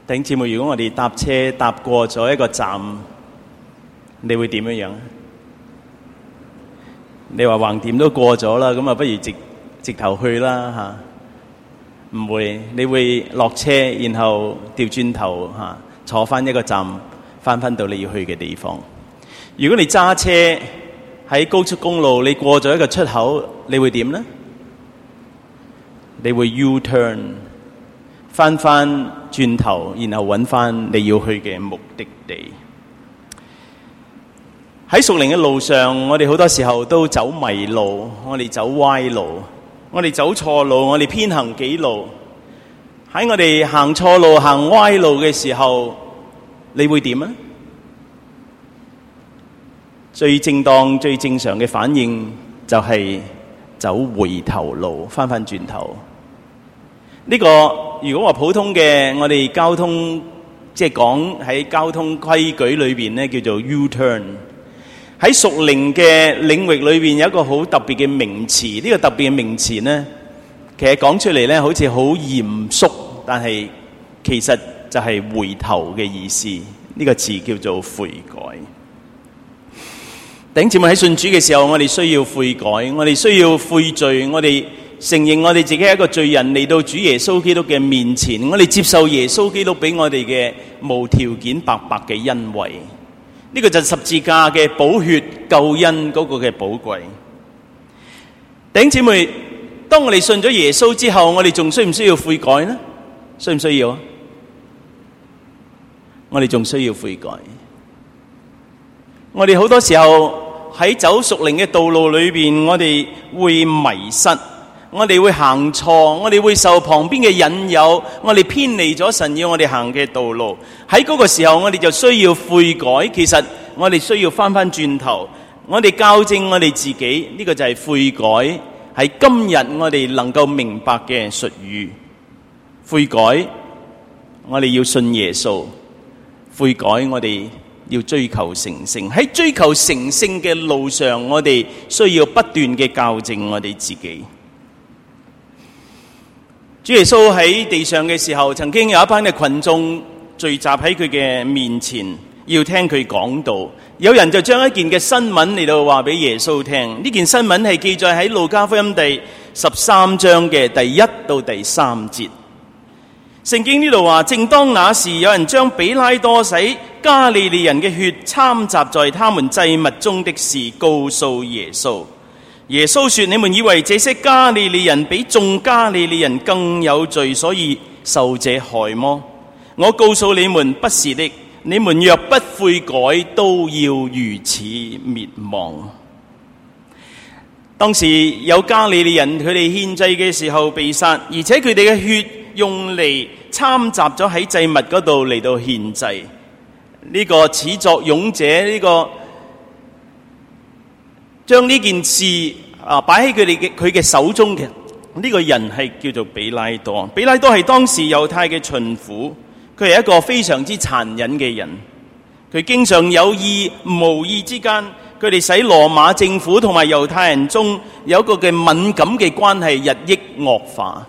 弟兄姊妹，如果我哋搭車搭過咗一個站，你會點樣？你話橫掂都過咗啦，咁啊不如直頭去啦嚇？唔會，你會落車，然後調轉頭嚇坐翻一個站，翻到你要去嘅地方。如果你揸車喺高速公路，你過咗一個出口，你會點呢？你會 U-turn 翻轉頭，然後揾翻你要去嘅目的地。喺屬靈嘅路上，我哋好多時候都走迷路，我哋走歪路，我哋走錯路，我哋偏行己路。喺我哋行錯路、行歪路嘅時候，你會點啊？最正當、最正常嘅反應就係走回頭路，翻轉頭。呢個如果話普通嘅，我哋交通即係講喺交通規矩裏邊呢，叫做 U-turn。喺屬靈嘅領域裏邊有一個好特別嘅名詞，呢個特別嘅名詞呢，其實講出嚟呢好似好嚴肅，但係其實就係回頭嘅意思。呢個字叫做悔改。弟兄姊妹，喺信主嘅時候，我哋需要悔改，我哋需要悔罪，我哋承認我哋自己係一個罪人，嚟到主耶穌基督嘅面前，我哋接受耶穌基督俾我哋嘅無條件白白嘅恩惠。呢個就係十字架嘅寶血救恩嗰個嘅寶貴。弟兄姊妹，當我哋信咗耶穌之後，我哋仲需唔需要悔改呢？需唔需要啊？我哋仲需要悔改。我哋好多時候喺走屬靈嘅道路裏邊，我哋會迷失，我哋會行錯，我哋會受旁邊嘅引誘，我哋偏離咗神要我哋行嘅道路。喺嗰個時候，我哋就需要悔改。其實我哋需要翻轉頭，我哋校正我哋自己。呢個就係悔改，係今日我哋能夠明白嘅術語。悔改，我哋要信耶穌；悔改，我哋要追求成聖。喺追求成聖嘅路上，我哋需要不斷嘅校正我哋自己。主耶穌喺地上嘅時候，曾經有一班嘅群眾聚集喺佢嘅面前，要聽佢講道。有人就將一件嘅新聞嚟到話俾耶穌聽。呢件新聞係記載喺路加福音第13章嘅第1到第3節。聖經呢度話，正當那時，有人將比拉多使加利利人嘅血摻雜在他們祭物中的事告訴耶穌。耶穌說：你們以為這些加利利人比眾加利利人更有罪，所以受這害麼？我告訴你們，不是的。你們若不悔改，都要如此滅亡。當時有加利利人，佢哋獻祭嘅時候被殺，而且佢哋嘅血用嚟摻雜咗喺祭物嗰度嚟到獻祭。呢個始作俑者，呢個將呢件事擺喺佢嘅手中嘅呢個人係叫做比拉多。比拉多係當時猶太嘅巡撫，佢係一個非常之殘忍嘅人。佢經常有意無意之間，佢哋使羅馬政府同埋猶太人中有一個嘅敏感嘅關係日益惡化。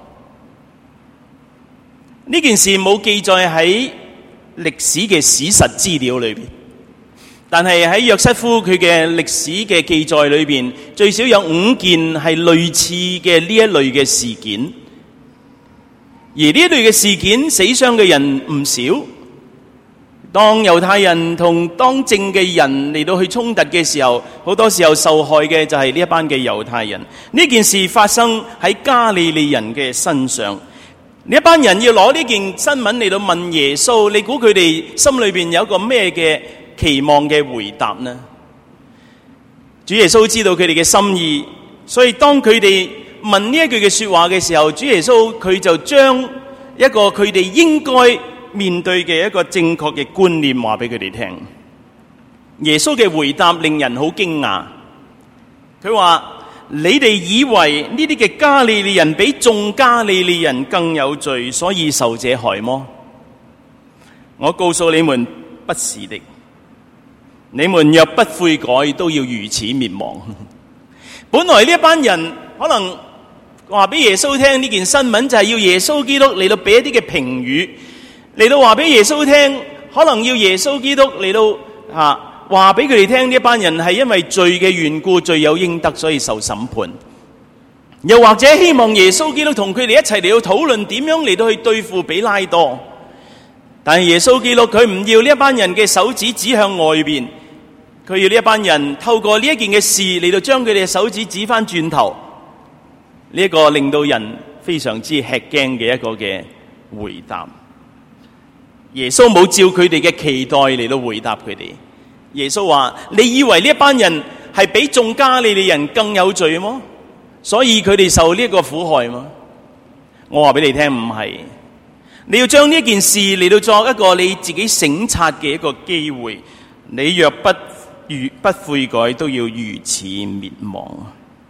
呢件事冇記載喺歷史嘅史實資料裏邊，但係喺約瑟夫佢嘅歷史嘅記載裏邊，最少有5件係類似嘅呢一類嘅事件。而呢一類嘅事件，死傷嘅人唔少。當猶太人同當政嘅人嚟到去衝突嘅時候，好多時候受害嘅就係呢一班嘅猶太人。呢件事發生喺加利利人嘅身上。呢一班人要攞呢件新聞嚟到問耶穌，你估佢哋心裏邊有一個咩嘅期望嘅回答呢？主耶穌知道佢哋嘅心意，所以當佢哋問呢一句嘅說話嘅時候，主耶穌佢就將一個佢哋應該面對嘅一個正確嘅觀念話俾佢哋聽。耶穌嘅回答令人好驚訝，佢話：你哋以為呢啲嘅加利利人比眾加利利人更有罪，所以受這害麼？我告訴你們，不是的。你們若不悔改，都要如此滅亡。本來呢一班人可能話俾耶穌聽呢件新聞，就係要耶穌基督嚟到俾一啲嘅評語。 嚟到話俾耶穌聽，可能要耶穌基督嚟到話俾佢哋聽，呢一班人係因為罪嘅緣故，罪有應得，所以受審判。又或者希望耶穌基督同佢哋一齊嚟到討論點樣嚟到去對付彼拉多。但係耶穌基督佢唔要呢一班人嘅手指指向外邊，佢要呢一班人透過呢一件嘅事嚟到將佢哋嘅手指指翻轉頭。呢一個令到人非常之吃驚嘅一個嘅回答。耶穌冇照佢哋嘅期待嚟到回答佢哋。耶穌話：你以為呢一班人係比眾加利利人更有罪麼？所以佢哋受呢一個苦害麼？我話俾你聽，唔係。你要將呢件事嚟到作一個你自己省察嘅一個機會。你若不悔改，都要如此滅亡。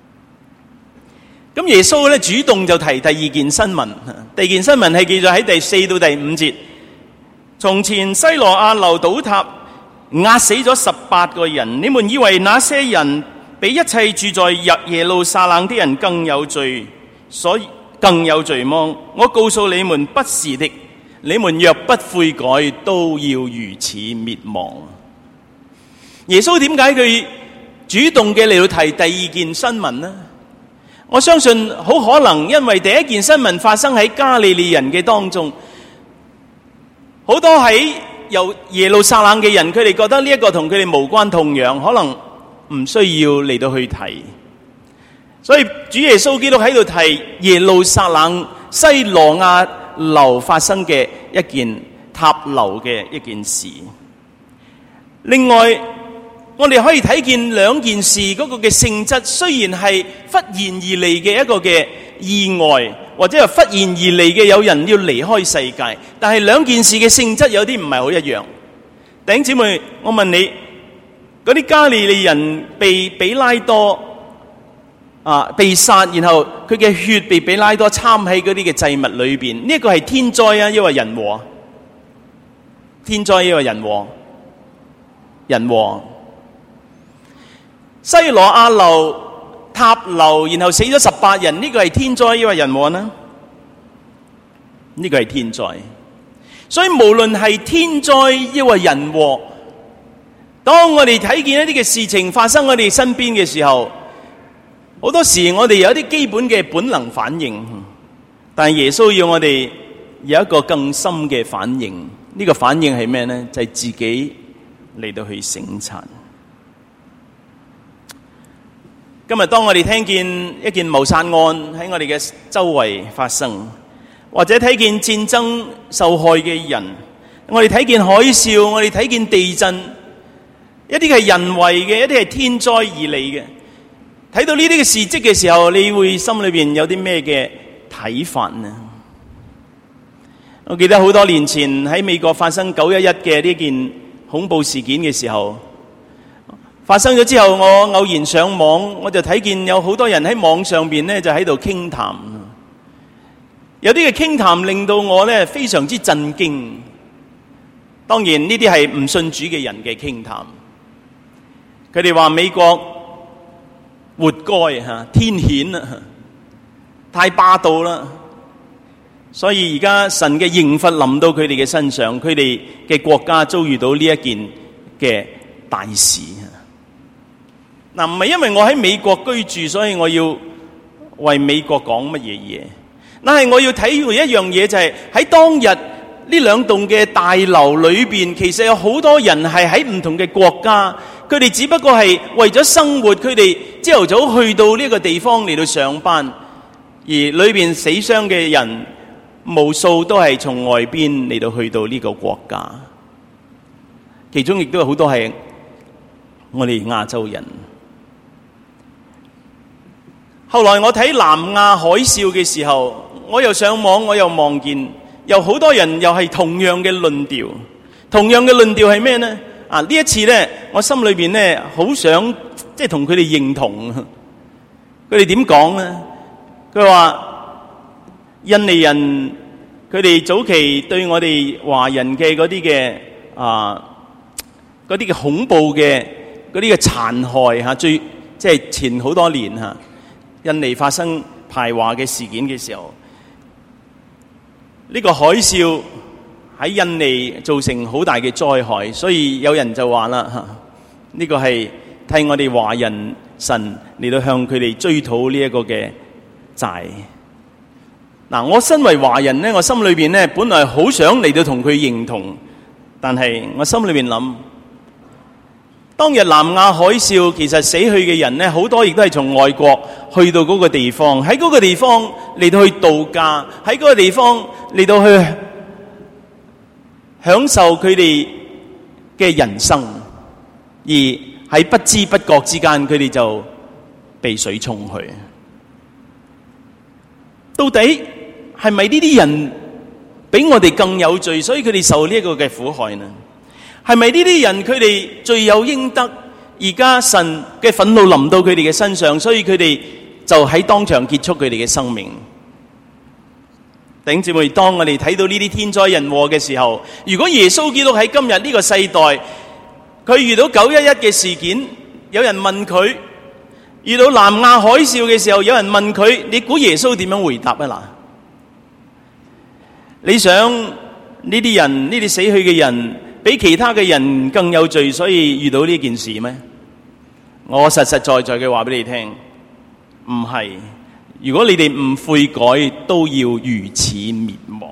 咁耶穌咧主動就提第二件新聞。第二件新聞係記載喺第4到第5節。從前西羅亞樓倒塌，壓死咗18個人。你們以為那些人比一切住在耶路撒冷的人更有罪，所以更有罪麼？我告訴你們，不是的。你們若不悔改，都要如此滅亡。耶穌點解佢主動嘅嚟到提第二件新聞呢？我相信好可能因為第一件新聞發生喺加利利人嘅當中，好多喺由耶路撒冷嘅人，佢哋覺得呢一個同佢哋無關痛癢，可能唔需要嚟到去提。所以主耶穌基督喺度提耶路撒冷西羅亞樓發生嘅一件塔樓嘅一件事。另外我哋可以睇見兩件事嗰個嘅性質，雖然係忽然而嚟嘅一個嘅意外，或者係忽然而嚟嘅有人要離開世界，但係兩件事嘅性質有啲唔係好一樣。弟兄姊妹，我問你，嗰啲加利利人被彼拉多被殺，然後佢嘅血被彼拉多摻喺嗰啲嘅祭物裏邊，呢一個係天災啊，抑或人禍？天災抑或人禍？人禍。西羅亞樓塔樓，然後死咗18人，呢個係天災抑或人禍呢？呢個係天災。所以無論係天災抑或人禍，當我哋睇見一啲嘅事情發生喺我哋身邊嘅時候，好多時我哋有一啲基本嘅本能反應，但係耶穌要我哋有一個更深嘅反應。呢個反應係咩呢？就係自己嚟到去省察。今日當我哋聽見一件謀殺案喺我哋嘅周圍發生，或者睇見戰爭受害嘅人，我哋睇見海嘯，我哋睇見地震，一啲係人為嘅，一啲係天災而嚟嘅。睇到呢啲嘅事蹟嘅時候，你會心裏邊有啲咩嘅睇法呢？我記得好多年前喺美國發生911嘅呢件恐怖事件嘅時候，發生咗之後，我偶然上網，我就睇見有好多人喺網上邊呢就喺度傾談，有啲嘅傾談令到我呢非常之震驚。當然呢啲係唔信主嘅人嘅傾談，佢哋話美國活該天譴啊，太霸道啦，所以而家神嘅刑罰臨到佢哋嘅身上，佢哋嘅國家遭遇到呢一件嘅大事。嗱，唔係因為我喺美國居住，所以我要為美國講乜嘢嘢。但係我要體會一樣嘢，就係喺當日呢兩棟嘅大樓裏邊，其實有好多人係喺唔同嘅國家，佢哋只不過係為咗生活，佢哋朝頭早去到呢個地方嚟到上班，而裏邊死傷嘅人無數都係從外邊嚟到去到呢個國家，其中亦都有好多係我哋亞洲人。後來我睇南亞海嘯嘅時候，我又上網，我又望見有好多人又係同樣嘅論調。同樣嘅論調係咩呢？呢一次呢，我心裏邊呢好想即係同佢哋認同。佢哋點講呢？佢話印尼人佢哋早期對我哋華人嘅嗰啲嘅嗰啲嘅恐怖嘅嗰啲嘅殘害嚇，即係前好多年嚇。印尼發生排華嘅事件嘅時候，呢個海嘯喺印尼造成好大嘅災害，所以有人就話啦，呢個係替我哋華人神嚟到向佢哋追討呢一個嘅債。嗱，我身為華人呢，我心裏邊呢本來好想嚟到同佢認同，但係我心裏邊諗，當日南亞海嘯其實死去嘅人呢，好多亦都係從外國去到嗰個地方，喺嗰個地方嚟到去度假，喺嗰個地方嚟到去享受佢哋嘅人生，而喺不知不覺之間，佢哋就被水沖去。到底係咪呢啲人比我哋更有罪，所以佢哋受呢一個嘅苦害呢？係咪呢啲人佢哋罪有應得，而家神嘅憤怒臨到佢哋嘅身上，所以佢哋就喺當場結束佢哋嘅生命？弟兄姊妹，當我哋睇到呢啲天災人禍嘅時候，如果耶穌基督喺今日呢個世代，佢遇到911嘅事件，有人問佢；遇到南亞海嘯嘅時候，有人問佢，你估耶穌點樣回答啊？嗱，你想呢啲人，呢啲死去嘅人比其他嘅人更有罪，所以遇到呢件事咩？我實實在在嘅話俾你聽，唔係。如果你哋唔悔改，都要如此滅亡。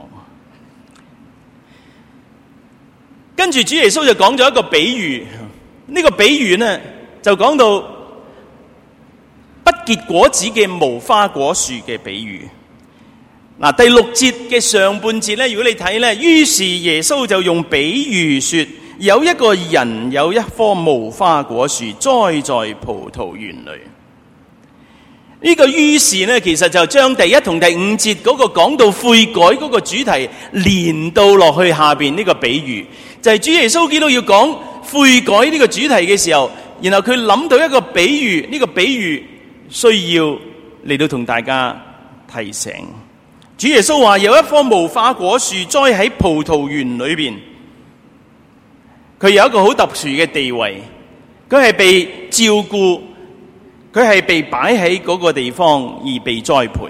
跟住主耶穌就講咗一個比喻，呢個比喻呢就講到不結果子嘅無花果樹嘅比喻。嗱，第6節嘅上半節呢，如果你睇呢，於是耶穌就用比喻說，有一個人有一棵無花果樹栽在葡萄園裏。呢個於是呢，其實就將第1同第5節嗰個講到悔改嗰個主題連到落去下邊呢個比喻，就係主耶穌基督要講悔改呢個主題嘅時候，然後佢諗到一個比喻，呢個比喻需要嚟到同大家提醒。主耶穌話有一棵無花果樹栽喺葡萄園裏邊，佢有一個好特殊嘅地位，佢係被照顧，佢係被擺喺嗰個地方而被栽培。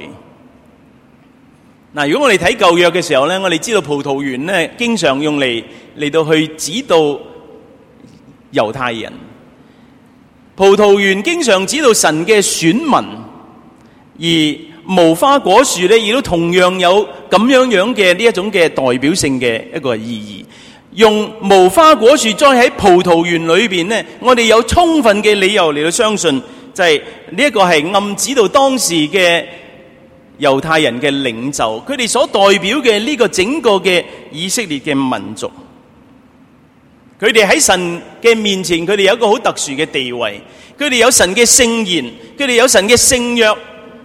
嗱，如果我哋睇舊約嘅時候呢，我哋知道葡萄園呢經常用嚟到去指導猶太人。葡萄園經常指導神嘅選民，而無花果樹呢亦都同樣有咁樣嘅呢一種嘅代表性嘅一個意義。用無花果樹栽喺葡萄園裏邊呢，我哋有充分嘅理由嚟到相信，就係呢一個係暗指到當時嘅猶太人嘅領袖，佢哋所代表嘅呢個整個嘅以色列嘅民族，佢哋喺神嘅面前，佢哋有一個好特殊嘅地位，佢哋有神嘅聖言，佢哋有神嘅聖約，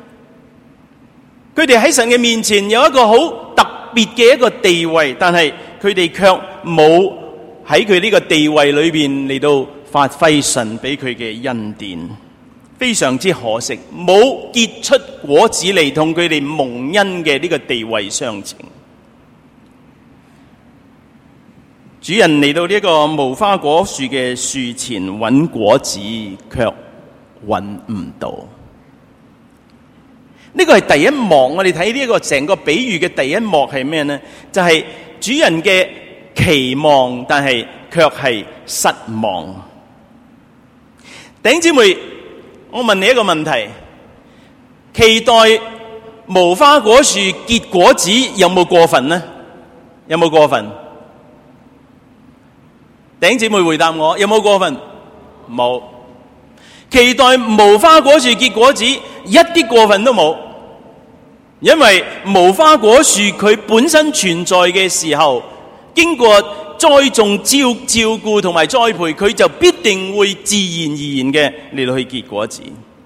佢哋喺神嘅面前有一個好特別嘅一個地位，但係佢哋卻冇喺佢呢個地位裏邊嚟到發揮神俾佢嘅恩典。非常之可惜，冇結出果子嚟同佢哋蒙恩嘅呢個地位相稱。主人嚟到呢個無花果樹嘅樹前揾果子，卻揾唔到。呢個係第一幕，我哋睇呢一個成個比喻嘅第一幕係咩呢？就係主人嘅期望，但係卻係失望。弟兄姊妹，我問你一個問題，期待無花果樹結果子有冇過分呢？有冇過分？弟兄姊妹回答我，有冇過分？冇。期待無花果樹結果子一啲過分都冇，因為無花果樹佢本身存在嘅時候，經過栽種、照顧同埋栽培，佢就必定會自然而然嘅嚟到去結果子。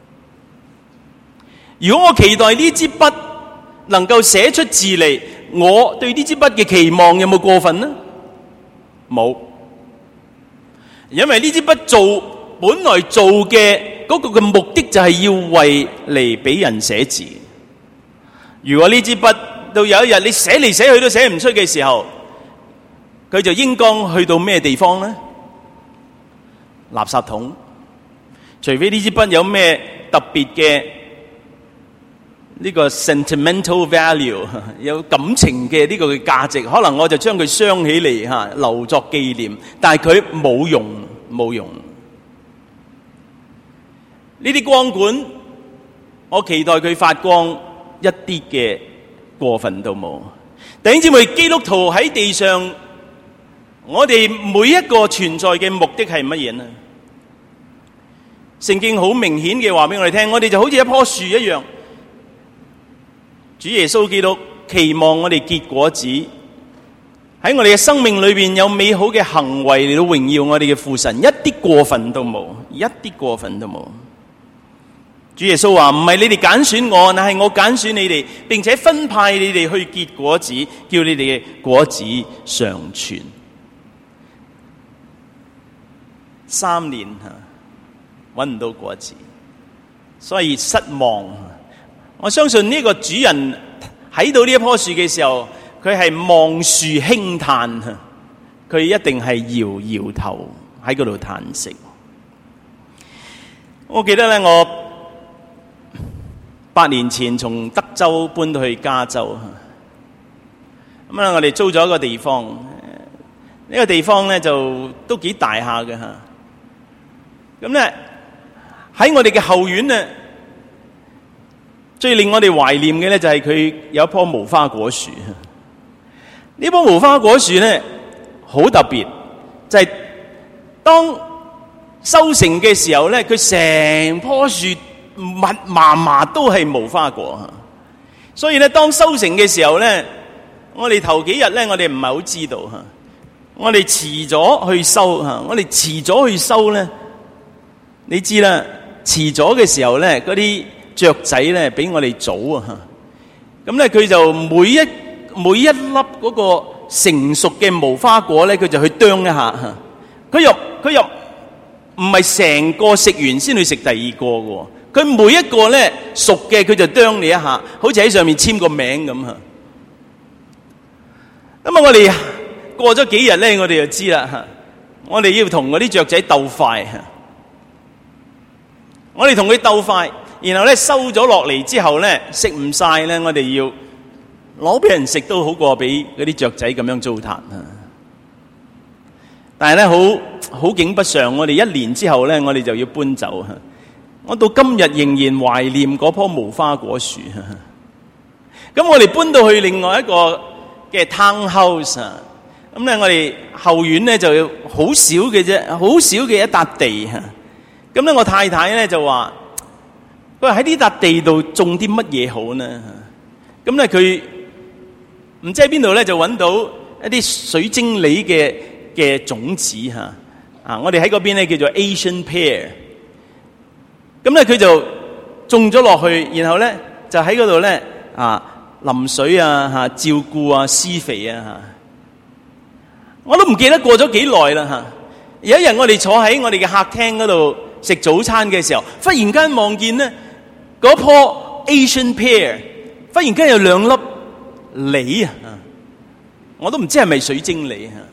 如果我期待呢支筆能夠寫出字嚟，我對呢支筆嘅期望有冇過分呢？冇，因為呢支筆本來做嘅嗰個嘅目的就係要為嚟俾人寫字。如果呢支筆到有一日你寫嚟寫去都寫唔出嘅時候，佢就應該去到咩地方呢？垃圾桶。除非呢支筆有咩特別嘅呢個 sentimental value 有感情嘅呢個嘅價值，可能我就將佢鑲起嚟留作紀念，但係佢冇用。呢啲光管，我期待佢發光，一啲嘅過分都冇。弟兄姊妹，基督徒喺地上，我哋每一個存在嘅目的係乜嘢呢？聖經好明顯嘅話俾我哋聽，我哋就好似一棵樹一樣。主耶穌基督期望我哋結果子，喺我哋嘅生命裏邊有美好嘅行為嚟到榮耀我哋嘅父神，一啲過分都冇，一啲過分都冇。主耶穌話：唔係你哋揀選我，乃係我揀選你哋，並且分派你哋去結果子，叫你哋嘅果子常存。3年搵唔到果子，所以失望。我相信呢個主人睇到呢一棵樹嘅時候，佢係望樹輕嘆，佢一定係搖搖頭喺嗰度嘆息。我記得咧，我8年前從德州搬到去加州，咁啊，我哋租咗一個地方，呢個地方咧就都幾大下嘅吓。咁咧喺我哋嘅後院咧，最令我哋懷念嘅咧就係佢有一棵無花果樹。呢棵無花果樹咧好特別，就係當收成嘅時候咧，佢成棵樹密麻麻都係無花果。所以咧，當收成嘅時候咧，我哋頭幾日咧，我哋唔係好知道吓，我哋遲咗去收吓，我哋遲咗去收咧，你知啦，遲咗嘅時候咧，嗰啲雀仔咧比我哋早啊，咁咧佢就每一粒嗰個成熟嘅無花果咧，佢就去啄一下，佢又唔係成個食完先去食第二個嘅，佢每一個咧熟嘅佢就啄你一下，好似喺上面簽個名咁吓。咁啊，我哋過咗幾日咧，我哋就知啦，我哋要同嗰啲雀仔鬥快，我哋同佢鬥快，然後咧收咗落嚟之後咧食唔晒咧，我哋要攞俾人食都好過俾嗰啲雀仔咁樣糟蹋啊！但係咧好景不常，我哋1年之後咧，我哋就要搬走。我到今日仍然懷念嗰棵無花果樹。咁我哋搬到去另外一個嘅 townhouse 啊，咁咧我哋後院咧就要好少嘅啫，好少嘅一笪地吓。咁咧我太太咧就話：佢話喺呢笪地度種啲乜嘢好呢？咁咧佢唔知喺邊度咧就揾到一啲水晶梨嘅種子吓。啊，我哋喺嗰邊咧叫做 Asian pear。咁咧佢就種咗落去，然後咧就喺嗰度咧淋水啊吓，照顧啊，施肥啊吓。我都唔記得過咗幾耐啦吓。有一日我哋坐喺我哋嘅客廳嗰度食早餐嘅時候，忽然間望見咧嗰棵 Asian pear 忽然間有2粒梨啊！我都唔知係咪水晶梨啊！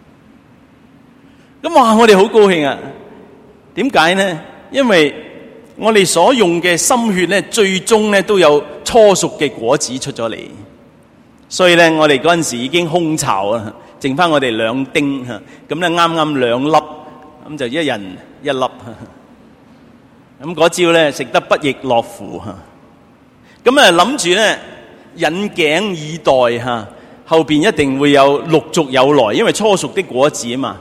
咁哇，我哋好高興啊！點解呢？因為我哋所用嘅心血咧，最終咧都有初熟嘅果子出咗嚟，所以咧我哋嗰陣時已經空巢啊，剩翻我哋2丁吓，咁咧啱啱2粒，咁就一人1粒。咁嗰朝咧食得不亦樂乎吓，咁啊諗住咧引頸以待吓，後邊一定會有陸續有來，因為初熟的果子啊嘛。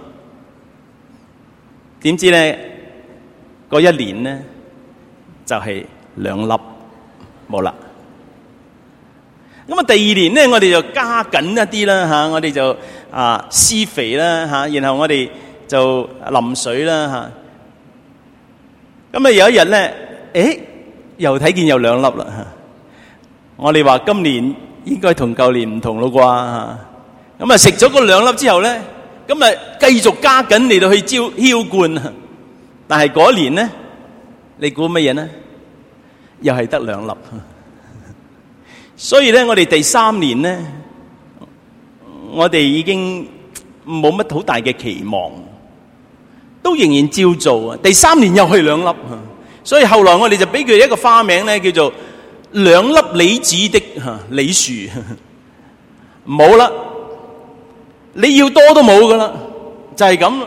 點知咧嗰1年咧就係2粒冇啦。咁啊第2年咧我哋就加緊一啲啦吓，我哋就施肥啦吓，然後我哋就淋水啦吓。咁啊有一日咧，又睇見有2粒啦。我哋話今年應該同舊年唔同咯啩。咁啊食咗嗰2粒之後咧，咁啊繼續加緊嚟到去澆灌。但係嗰年咧，你估乜嘢呢？又係得2粒。所以咧，我哋第3年咧，我哋已經冇乜好大嘅期望。都仍然照做啊！第3年又去2粒，所以後來我哋就俾佢一個花名咧，叫做 2粒李子的李樹，冇啦，你要多都冇噶啦，就係咁。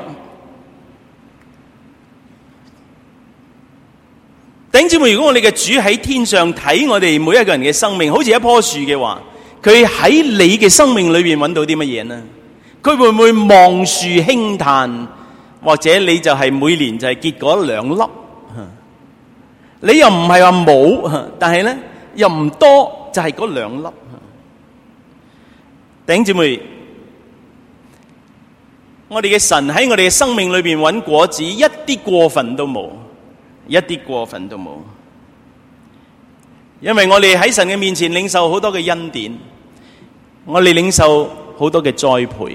弟兄姊妹，如果我哋嘅主喺天上睇我哋每一個人嘅生命，好似一棵樹嘅話，佢喺你嘅生命裏邊揾到啲乜嘢呢？佢會唔會望樹輕嘆？或者你就係每年就係結果2粒，你又唔係話冇，但係咧又唔多，就係嗰2粒。弟兄姊妹，我哋嘅神喺我哋嘅生命裏邊揾果子，一啲過分都冇，一啲過分都冇。因為我哋喺神嘅面前領受好多嘅恩典，我哋領受好多嘅栽培，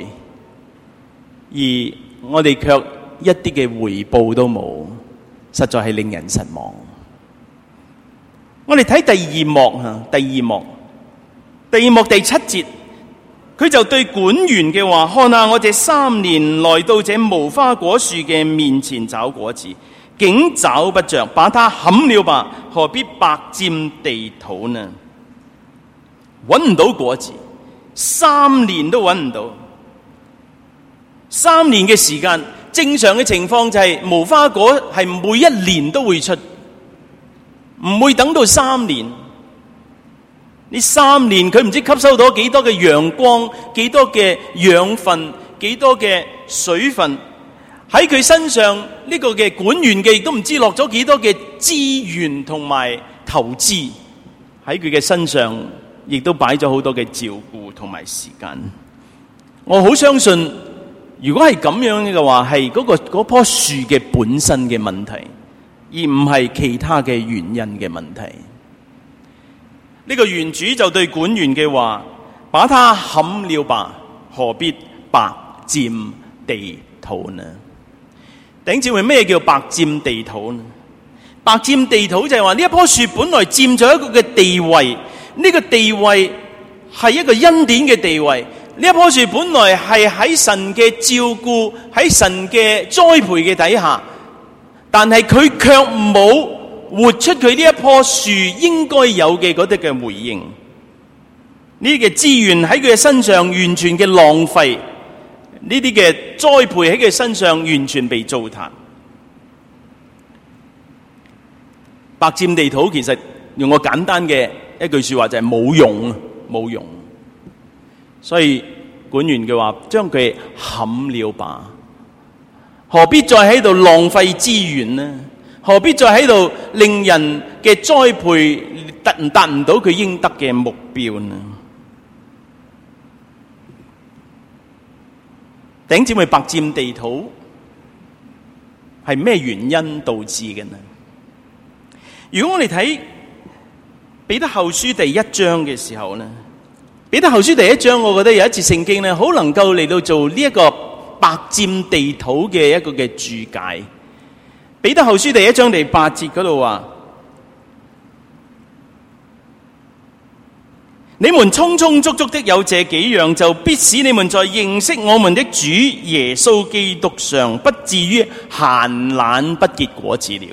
而我哋卻一啲嘅回報都冇，實在係令人失望。我哋睇第二幕第7節，佢就對管園嘅話：看下我這3年來到這無花果樹嘅面前找果子，竟找不着，把它砍了吧，何必白佔地土呢？揾唔到果子，3年都揾唔到。3年嘅時間，正常嘅情況就係無花果係每1年都會出，唔會等到3年。呢3年佢唔知吸收到幾多嘅陽光，幾多嘅養分，幾多嘅水分喺佢身上，呢個嘅管園嘅亦都唔知落咗幾多嘅資源同埋投資喺佢嘅身上，亦都擺咗好多嘅照顧同埋時間。我好相信，如果係咁樣嘅話，係嗰棵樹嘅本身嘅問題，而唔係其他嘅原因嘅問題。呢個園主就對管園嘅話：把它砍了吧，何必白佔地土呢？弟兄姊妹，咩叫白佔地土呢？白佔地土就係話呢一棵樹本來佔咗一個嘅地位，呢個地位係一個恩典嘅地位。呢一棵樹本來係喺神嘅照顧、喺神嘅栽培嘅底下，但係佢卻冇活出佢呢一棵樹應該有嘅嗰啲嘅回應。呢啲嘅資源喺佢嘅身上完全嘅浪費，呢啲嘅栽培喺佢身上完全被糟蹋。白佔地土其實用個簡單嘅一句說話就係冇用，冇用。所以管園嘅話，將佢砍了吧，何必再喺度浪費資源呢？何必再喺度令人嘅栽培達唔到佢應得嘅目標呢？弟兄姊妹，白佔地土係咩原因導致嘅呢？如果我哋睇彼得後書第1章嘅時候呢，彼得後書第1章，我覺得有一節聖經呢，好能夠嚟到做呢一個白佔地土嘅一個嘅注解。彼得後書第1章第8節嗰度話：你們充充足足的有這幾樣，就必使你們在認識我們的主耶穌基督上，不至於閒懶不結果子了。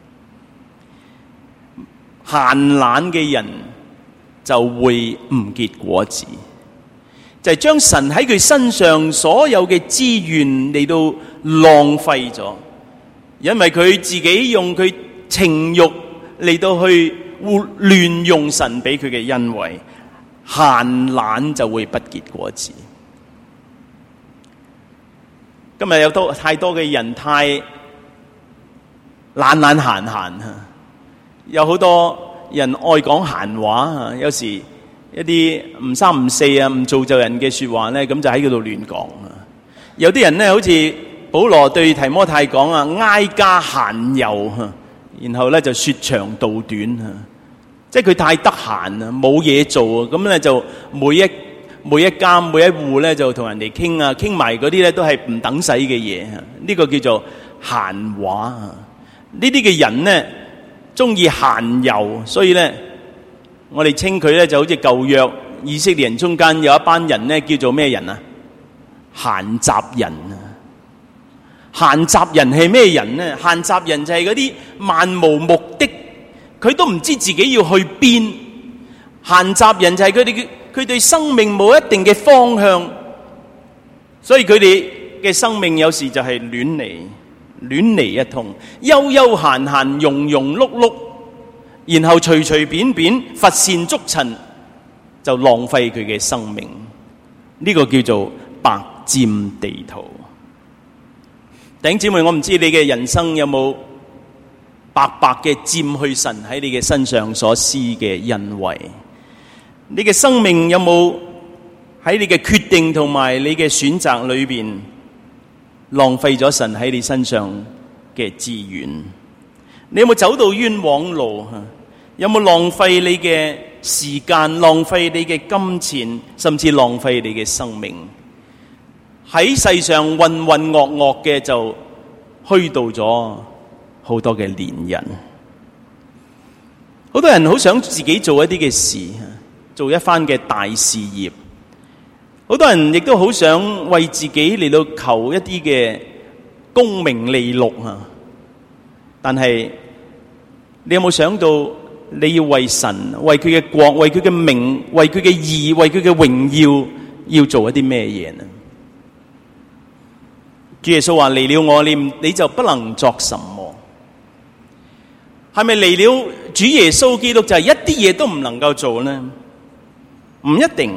閒懶嘅人就會唔結果子，就係將神喺佢身上所有嘅資源嚟到浪費咗，因為佢自己用佢情慾嚟到去亂用神俾佢嘅恩惠，閒懶就會不結果子。今日有太多嘅人太懶閒閒，有好多人愛講閒話啊，有時一啲唔三唔四啊，唔造就人嘅說話咧，咁就喺嗰度亂講啊。有啲人咧，好似保羅對提摩太講啊，挨家閒遊，然後咧就說長道短啊，即係佢太得閒啊，冇嘢做啊，咁咧就每一間每一戶咧就同人哋傾啊，傾埋嗰啲咧都係唔等使嘅嘢啊，呢個叫做閒話啊。呢啲嘅人咧，中意閒遊，所以咧，我哋稱佢咧就好似舊約以色列人中間有一班人咧，叫做咩人啊？閒雜人啊！閒雜人係咩人呢？閒雜人就係嗰啲漫無目的、 佢都唔知自己要去邊。閒雜人就係佢對生命冇一定嘅方向，所以佢哋嘅生命有時就係亂嚟一通，悠悠閒閒，庸庸碌碌，然後隨隨便便乏善足陳，就浪費佢嘅生命。呢個叫做白佔地圖。弟兄姊妹，我唔知你嘅人生有冇白白嘅佔去神喺你嘅身上所施嘅恩惠？你嘅生命有冇喺你嘅決定同埋你嘅選擇裏邊浪費咗神喺你身上嘅資源？你有冇走到冤枉路？有冇浪費你嘅時間，浪費你嘅金錢，甚至浪費你嘅生命？喺世上渾渾噩噩嘅就虛度咗好多嘅年人。好多人好想自己做一啲嘅事，做一番嘅大事業。好多人亦都好想為自己嚟到求一啲嘅功名利祿啊！但係你有冇想到你要為神、為佢嘅國、為佢嘅名、為佢嘅義、為佢嘅榮耀，要做一啲咩嘢呢？主耶穌話：離了我，你就不能作什麼。係咪離了主耶穌基督就係一啲嘢都唔能夠做呢？唔一定。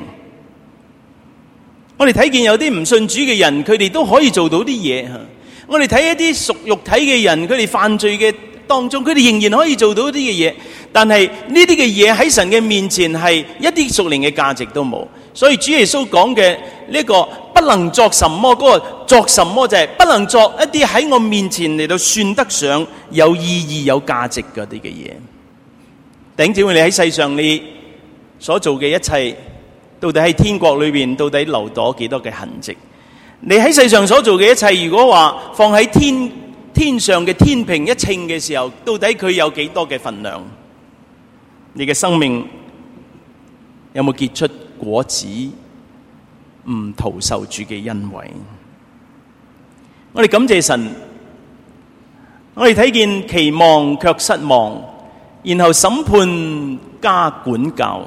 我哋睇見有啲唔信主嘅人，佢哋都可以做到啲嘢。我哋睇一啲屬肉體嘅人，佢哋犯罪嘅當中，佢哋仍然可以做到啲嘅嘢。但係呢啲嘅嘢喺神嘅面前係一啲屬靈嘅價值都冇。所以主耶穌講嘅呢個不能作什麼，嗰個作什麼就係不能作一啲喺我面前嚟到算得上有意義有價值嗰啲嘅嘢。弟兄姊妹，你喺世上你所做嘅一切，到底喺天國裏邊到底留咗幾多嘅痕跡？你喺世上所做嘅一切，如果話放喺天上嘅天平一稱嘅時候，到底佢有幾多嘅分量？你嘅生命有冇結出果子，唔徒受主嘅恩惠？我哋感謝神，我哋睇見期望卻失望，然後審判加管教，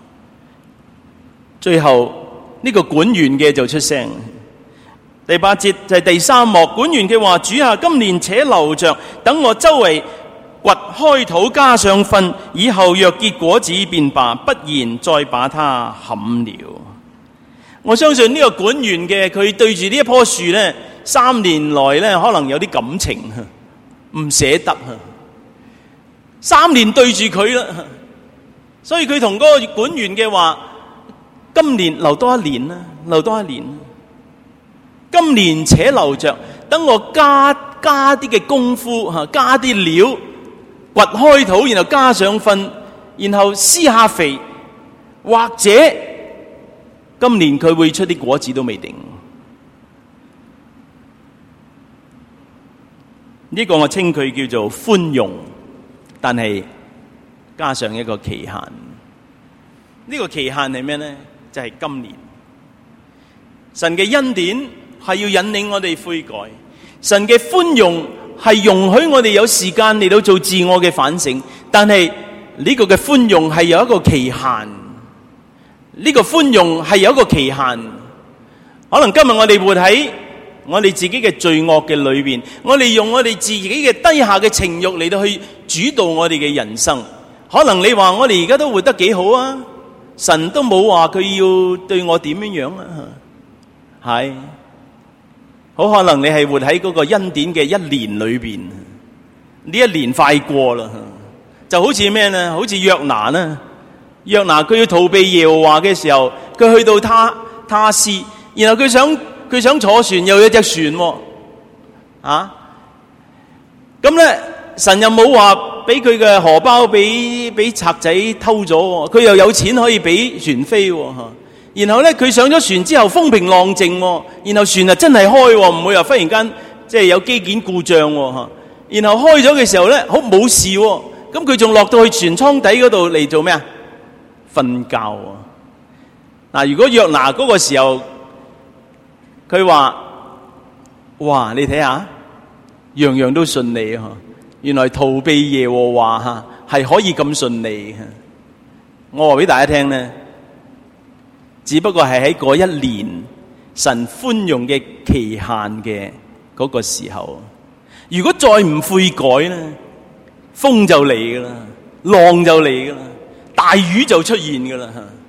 最後呢個管員嘅就出聲。第8節就係第3幕，管員嘅話：主啊，今年且留着，等我周圍掘開土加上糞，以後若結果子便罷，不然再把它砍了。我相信呢個管員嘅佢對住呢一棵樹呢，3年來呢可能有啲感情，唔捨得。3年對住佢啦，所以佢同嗰個管員嘅話：今年留多一年啦，留多一年。今年且留着，等我加啲嘅功夫，加啲料，掘開土，然後加上糞，然後施下肥，或者今年佢會出啲果子都未定。呢個我稱佢叫做寬容，但係加上一個期限。呢個期限係咩呢？就係今年。神嘅恩典係要引領我哋悔改，神嘅寬容係容許我哋有時間嚟到做自我嘅反省，但係呢個嘅寬容係有一個期限。呢個寬容係有一個期限。可能今日我哋活喺我哋自己嘅罪惡嘅裏邊，我哋用我哋自己嘅低下嘅情慾嚟到去主導我哋嘅人生。可能你話我哋而家都活得幾好啊，神都冇話佢要對我點樣啊，係。好可能你係活喺嗰個恩典嘅1年裏邊，呢1年快過啦，就好似咩呢？好似約拿呢？約拿佢要逃避耶和華嘅時候，佢去到他施，然後佢想坐船，又有一隻船喎，咁咧神又冇話俾佢嘅荷包俾賊仔偷咗，佢又有錢可以俾船飛喎。然後咧，佢上咗船之後風平浪靜，然後船啊真係開，唔會話忽然間即係有機件故障。然後開咗嘅時候咧，好冇事。咁佢仲落到去船艙底嗰度嚟做咩啊？瞓覺。嗱，如果約拿嗰個時候，佢話：哇，你睇下，樣樣都順利啊！原來逃避耶和華係可以咁順利。我話俾大家聽呢，只不過係喺嗰一年神寬容嘅期限嘅嗰個時候。如果再唔悔改呢，風就嚟噶啦，浪就嚟噶啦，大魚就出現噶啦。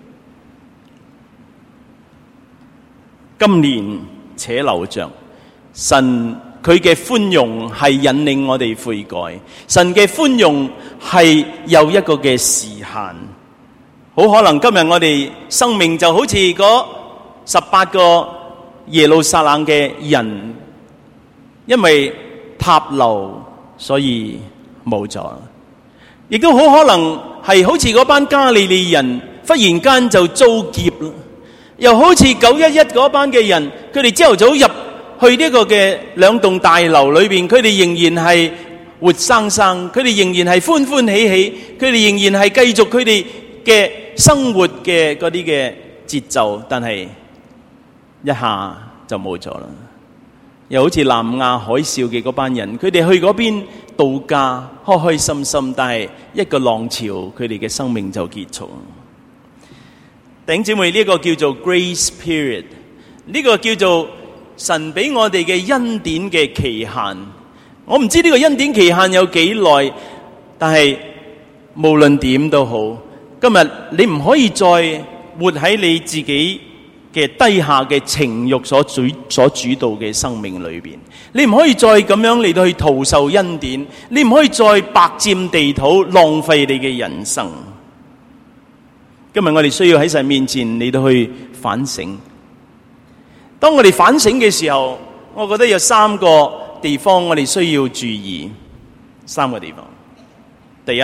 今年且留着，神佢嘅寬容係引領我哋悔改，神嘅寬容係有一個嘅時限。好可能今日我哋生命就好似嗰18個耶路撒冷嘅人，因為塔樓所以冇咗，亦都好可能係好似嗰班加利利人忽然間就遭劫啦，又好似911嗰班嘅人，佢哋朝頭早入去呢個嘅兩棟大樓裏邊，佢哋仍然係活生生，佢哋仍然係歡歡喜喜，佢哋仍然係繼續佢哋嘅生活嘅嗰啲嘅節奏，但係一下就冇咗啦。又好似南亞海嘯嘅嗰班人，佢哋去嗰邊度假，開開心心，但係一個浪潮，佢哋嘅生命就結束。弟兄姊妹，呢個叫做 Grace Period， 呢個叫做神俾我哋嘅恩典嘅期限。我唔知呢個恩典期限有幾耐，但係無論點都好，今日你唔可以再活喺你自己嘅低下嘅情慾所主導嘅生命裏邊，你唔可以再咁樣嚟到去徒受恩典，你唔可以再白佔地土，浪費你嘅人生。今日我哋需要喺神面前嚟到去反省。當我哋反省嘅時候，我覺得有3個地方我哋需要注意。3個地方。第一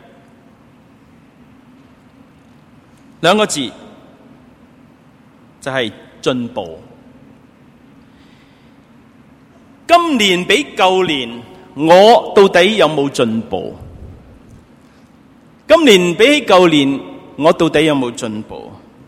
，2個字就係進步。今年比舊年，我到底有冇進步？今年比起舊年，我到底有冇進步？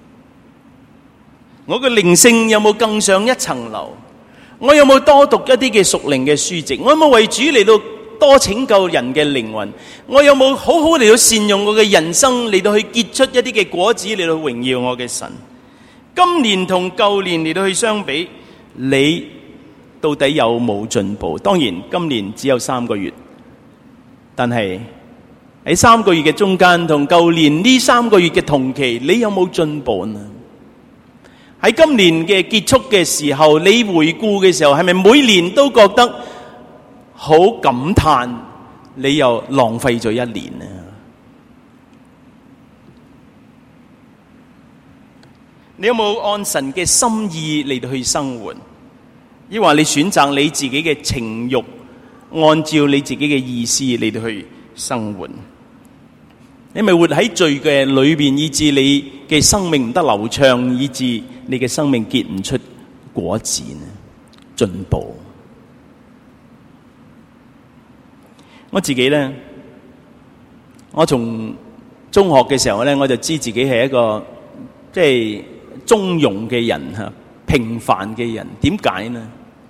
我嘅靈性有冇更上一層樓？我有冇多讀一啲嘅屬靈嘅書籍？我有冇為主嚟到多拯救人嘅靈魂？我有冇好好嚟到善用我嘅人生嚟到去結出一啲嘅果子嚟到榮耀我嘅神？今年同舊年嚟到去相比，你到底有冇進步？當然今年只有3個月，但係喺3個月嘅中間同舊年呢3個月嘅同期，你有冇進步呢？喺今年嘅結束嘅時候，你回顧嘅時候，係咪每年都覺得好感嘆你又浪費咗1年呢？你有冇按神嘅心意嚟到去生活？抑或你選擇你自己嘅情慾，按照你自己嘅意思嚟到去生活？你咪活喺罪嘅裏邊，以致你嘅生命唔得流暢，以致你嘅生命結唔出果子呢？進步。我自己呢，我從中學嘅時候呢，我就知自己係一個即係中庸嘅人吓，平凡嘅人。點解呢？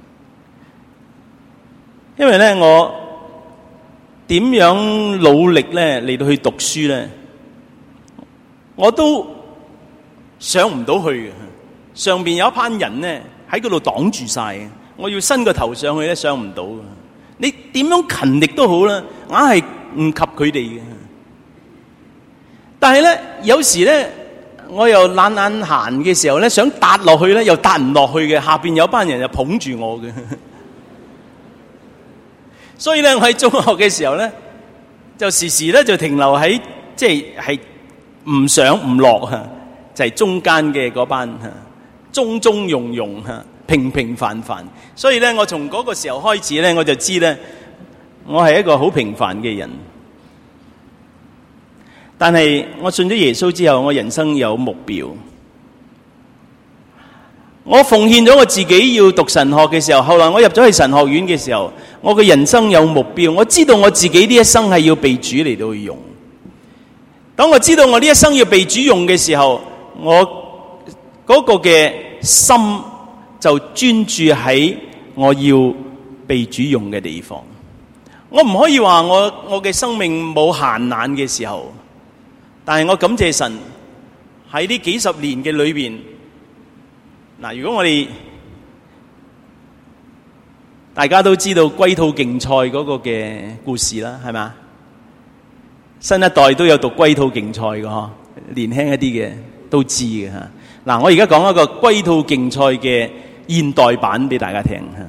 因為呢，我點樣努力呢嚟到去讀書呢，我都上唔到去嘅。上邊有一班人呢喺嗰度擋住晒，我要伸個頭上去呢，上唔到嘅。你點樣勤力都好啦，硬係唔及佢哋嘅。但係呢，有時呢，我又懶閒嘅時候呢，想踏落去呢，又踏唔落去嘅。下邊有班人就捧住我嘅。所以呢，我喺中學嘅時候呢，就時時呢就停留喺即係唔上唔落吓，就係中間嘅嗰班吓，中中庸庸吓，平平凡凡。所以呢，我從嗰個時候開始呢，我就知呢，我係一個好平凡嘅人。但係我信咗耶穌之後，我人生有目標。我奉獻咗我自己要讀神學嘅時候，後來我入咗去神學院嘅時候，我嘅人生有目標。我知道我自己呢一生係要被主嚟到去用。當我知道我呢一生要被主用嘅時候，我嗰個嘅心就專注喺我要被主用嘅地方。 我唔可以話我嘅生命冇閒懶嘅時候，但係我感謝神喺呢幾十年嘅裏邊。嗱，如果我哋大家都知道龜兔競賽嗰個嘅故事啦，係咪？新一代都有讀龜兔競賽嘅嗬，年輕一啲嘅都知嘅吓。嗱，我而家講一個龜兔競賽嘅現代版俾大家聽吓。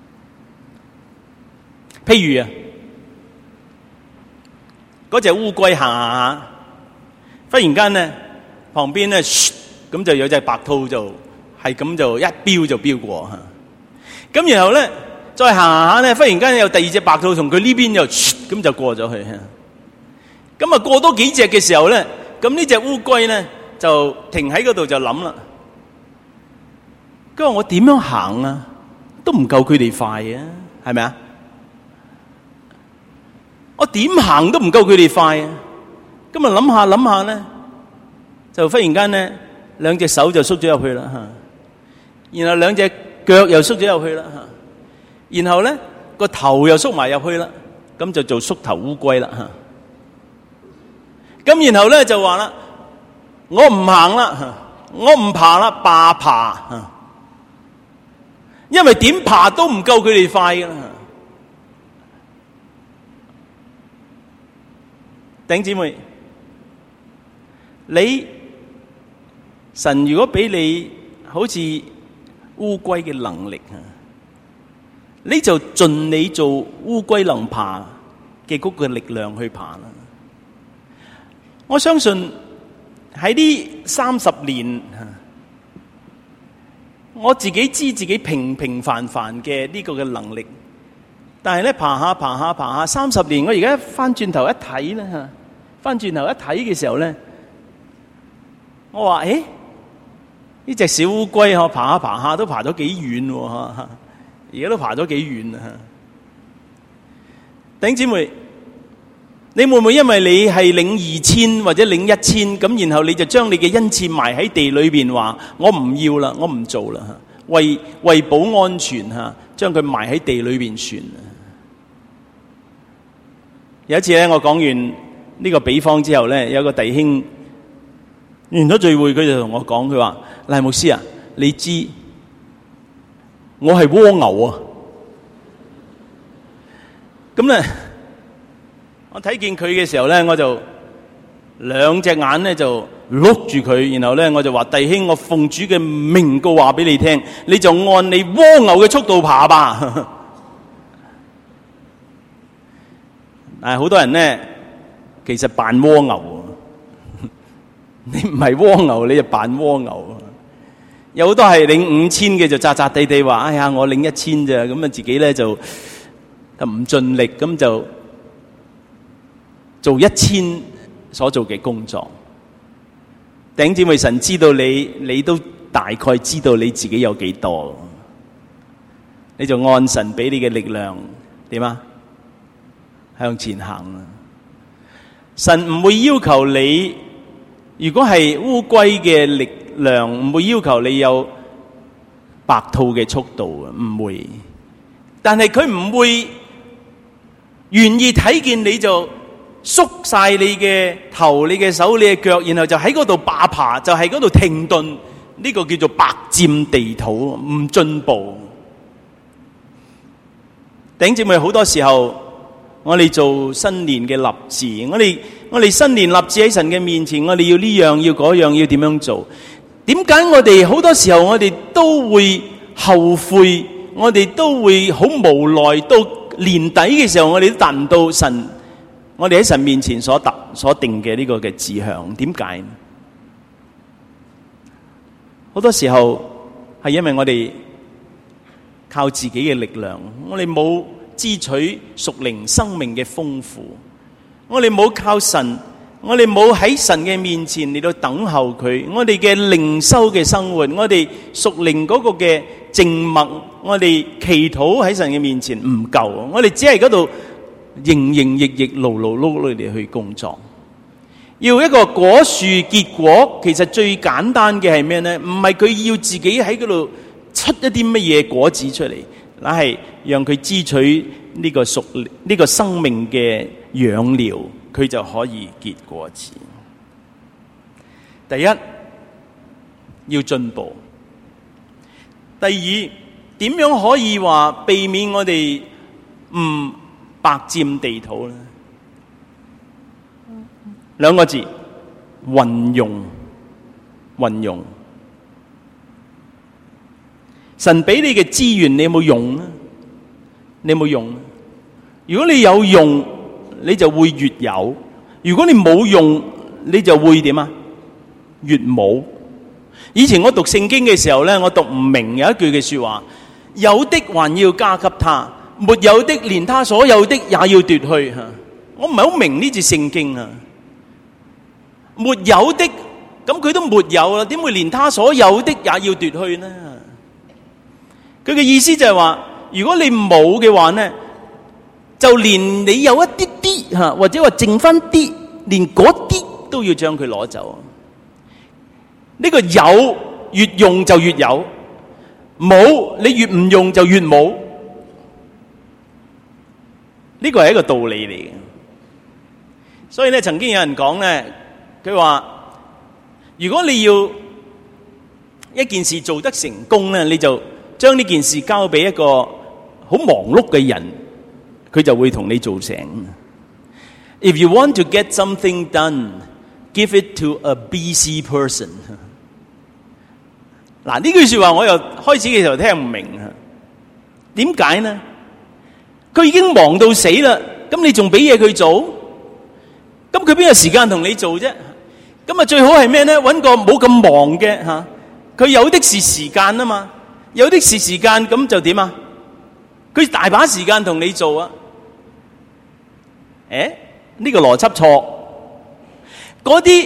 譬如啊，嗰隻烏龜行行下，忽然間咧旁邊咧咁就有隻白兔就係咁就一飆就飆過吓。咁然後咧再行行下咧，忽然間有第二隻白兔從佢呢邊又咁就過咗去吓。咁啊過多幾隻嘅時候咧，咁呢隻烏龜咧就停喺嗰度就諗啦。佢話我點樣行啊，都唔夠佢哋快啊，係咪啊？我點行都唔夠佢哋快啊！咁啊諗下諗下咧，就忽然間咧兩隻手就縮咗入去啦吓，然後兩隻腳又縮咗入去啦吓，然後咧個頭又縮埋入去啦，咁就做縮頭烏龜啦吓。咁然後咧就話啦，我唔行啦，我唔爬啦，罷爬，因為點爬都唔夠佢哋快噶啦。弟兄姊妹，你神如果俾你好似烏龜嘅能力，你就盡你做烏龜能爬嘅嗰個力量去爬啦。我相信喺呢30年，我自己知自己平平凡凡嘅呢個嘅能力，但係咧爬下30年，我而家翻轉頭一睇咧吓，翻轉頭一睇嘅時候咧，我話呢隻小烏龜嗬爬下都爬咗幾遠喎，而家都爬咗幾遠啊！弟兄姊妹，你會唔會因為你係領2000或者領1000咁，然後你就將你嘅恩賜埋喺地裏邊，話我唔要啦，我唔做啦，為保安全吓，將佢埋喺地裏邊算。有一次咧，我講完呢個比方之後咧，有個弟兄完咗聚會，佢就同我講，佢話賴牧師啊，你知我係蝸牛啊！咁咧，我睇見佢嘅時候咧，我就兩隻眼咧就碌住佢，然後咧我就話，弟兄，我奉主嘅名告話俾你聽，你就按你蝸牛嘅速度爬吧。但係好多人咧，其實扮蝸牛，你唔係蝸牛，你就扮蝸牛。有好多係領5000嘅就扎扎地地話，哎呀，我領1000咋，咁啊自己咧就唔盡力，咁就做1000所做嘅工作。弟兄姊妹，神知道你都大概知道你自己有幾多，你就按神俾你嘅力量點啊？向前行啊！神唔會要求你，如果係烏龜嘅力量，唔會要求你有白兔嘅速度啊，唔會。但係佢唔會願意睇見你就縮晒你嘅頭、你嘅手、你嘅腳，然後就喺嗰度罷爬，就喺嗰度停頓。呢個叫做白佔地土，唔進步。弟兄姊妹，好多時候我哋做新年嘅立志，我哋新年立志喺神嘅面前，我哋要呢樣要嗰樣要點樣做？點解我哋好多時候我哋都會後悔，我哋都會好無奈，到年底嘅時候我哋都達唔到神，我哋喺神面前所定嘅呢個嘅志向？點解？好多時候係因為我哋靠自己嘅力量，我哋冇支取屬靈生命嘅豐富，我哋冇靠神，我哋冇喺神嘅面前嚟到等候佢，我哋嘅靈修嘅生活，我哋屬靈嗰個嘅靜默，我哋祈禱喺神嘅面前唔夠，我哋只係嗰度營營役役、勞勞碌碌嚟去工作。要一個果樹結果，其實最簡單嘅係咩呢？唔係佢要自己喺嗰度出一啲乜嘢果子出嚟。 乃係讓佢支取呢個生命嘅養料，佢就可以結果子。第一，要進步。第二，點樣可以話避免我哋唔白佔地土呢？兩個字，運用。運用。神俾你嘅資源，你有冇用呢？你有冇用？如果你有用，你就會越有；如果你冇用，你就會點啊？越冇。以前我讀聖經嘅時候呢，我讀唔明有一句嘅說話：有的還要加給他，沒有的連他所有的也要奪去。我唔係好明呢節聖經啊。沒有的，咁佢都沒有啦，點會連他所有的也要奪去呢？佢嘅意思就係話，如果你冇嘅話呢，就連你有一啲啲吓，或者話剩翻啲，連嗰啲都要將佢攞走。呢個有越用就越有，冇你越唔用就越冇。呢個係一個道理嚟嘅。所以咧，曾經有人講咧，佢話如果你要一件事做得成功咧，你就將呢件事交俾一個好忙碌嘅人，佢就會同你做成。If you want to get something done, give it to a busy person。嗱，呢句說話我又開始嘅時候聽唔明啊，點解呢？佢已經忙到死啦，咁你仲俾嘢佢做？咁佢邊有時間同你做啫？咁啊最好係咩呢？搵個冇咁忙嘅吓，佢有的是時間啊嘛，有的是時間，咁就點啊？佢大把時間同你做啊？呢個邏輯錯。嗰啲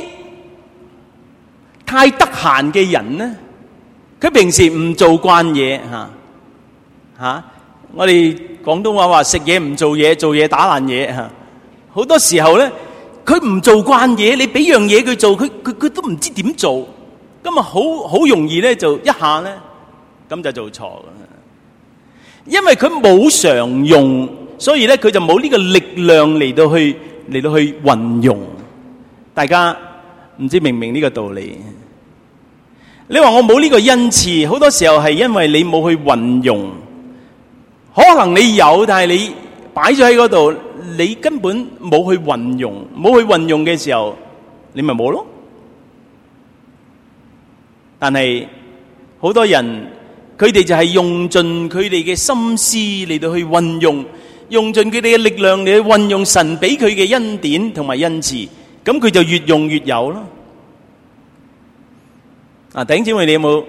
太得閒嘅人呢，佢平時唔做慣嘢吓，我哋廣東話食嘢唔做嘢，做嘢打爛嘢吓。好多時候咧，佢唔做慣嘢，你俾樣嘢佢做，佢都唔知點做，咁啊好容易咧就一下咧咁就做錯。因為佢冇常用，所以咧佢就冇呢個力量嚟到去運用。大家唔知明唔明呢個道理？你話我冇呢個恩賜，好多時候係因為你冇去運用。可能你有，但係你擺咗喺嗰度，你根本冇去運用。冇去運用嘅時候，你咪冇咯。但係好多人，佢哋就係用盡佢哋嘅心思嚟到去運用，用盡佢哋嘅力量嚟去運用神俾佢嘅恩典同埋恩賜，咁佢就越用越有咯。啊，弟兄姊妹，你有冇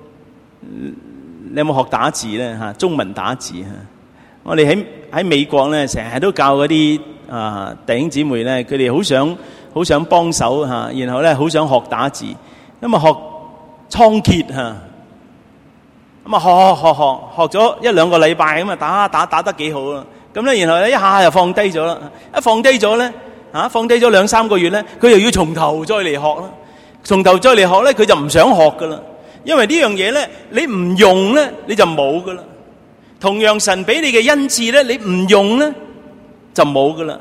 學打字咧？吓，中文打字吓。我哋喺美國咧，成日都教嗰啲弟兄姊妹咧，佢哋好想幫手吓，然後咧好想學打字，咁啊學倉頡吓，咁啊學咗一兩個禮拜，咁啊打得幾好啊。咁咧，然後咧一下就放低咗啦。一放低咗咧，放低咗2-3個月咧，佢又要從頭再嚟學啦。從頭再嚟學咧，佢就唔想學噶啦，因為呢樣嘢咧，你唔用咧，你就冇噶啦。同樣神俾你嘅恩賜咧，你唔用咧，就冇噶啦。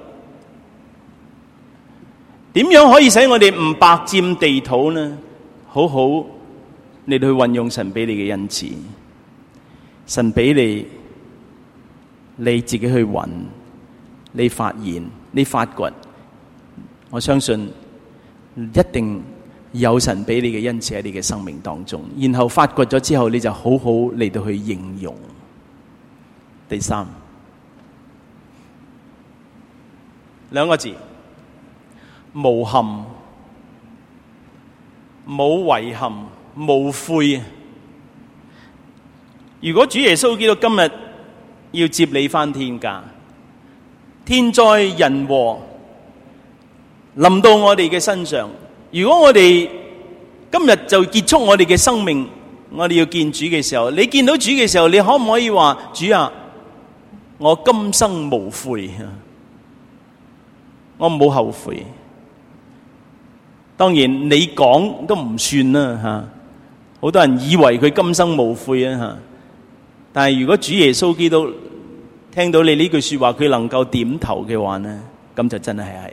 點樣可以使我哋唔白佔地土呢？好好嚟到去運用神俾你嘅恩賜。神俾你自己去揾，你發現，你發掘，我相信一定有神俾你嘅恩賜喺你嘅生命當中，然後發掘咗之後，你就好好嚟到去應用。第三，兩個字，無憾、冇遺憾、無悔。如果主耶穌基督今日要接你返天家，天災人禍臨到我哋嘅身上，如果我哋今日就結束我哋嘅生命，我哋要見主嘅時候，你見到主嘅時候，你可唔可以話，主啊，我今生無悔，我冇後悔？當然你講都唔算啦吓，好多人以為佢今生無悔啊吓， 但係如果主耶穌基督聽到你呢句說話，佢能夠點頭嘅話呢，咁就真係啦。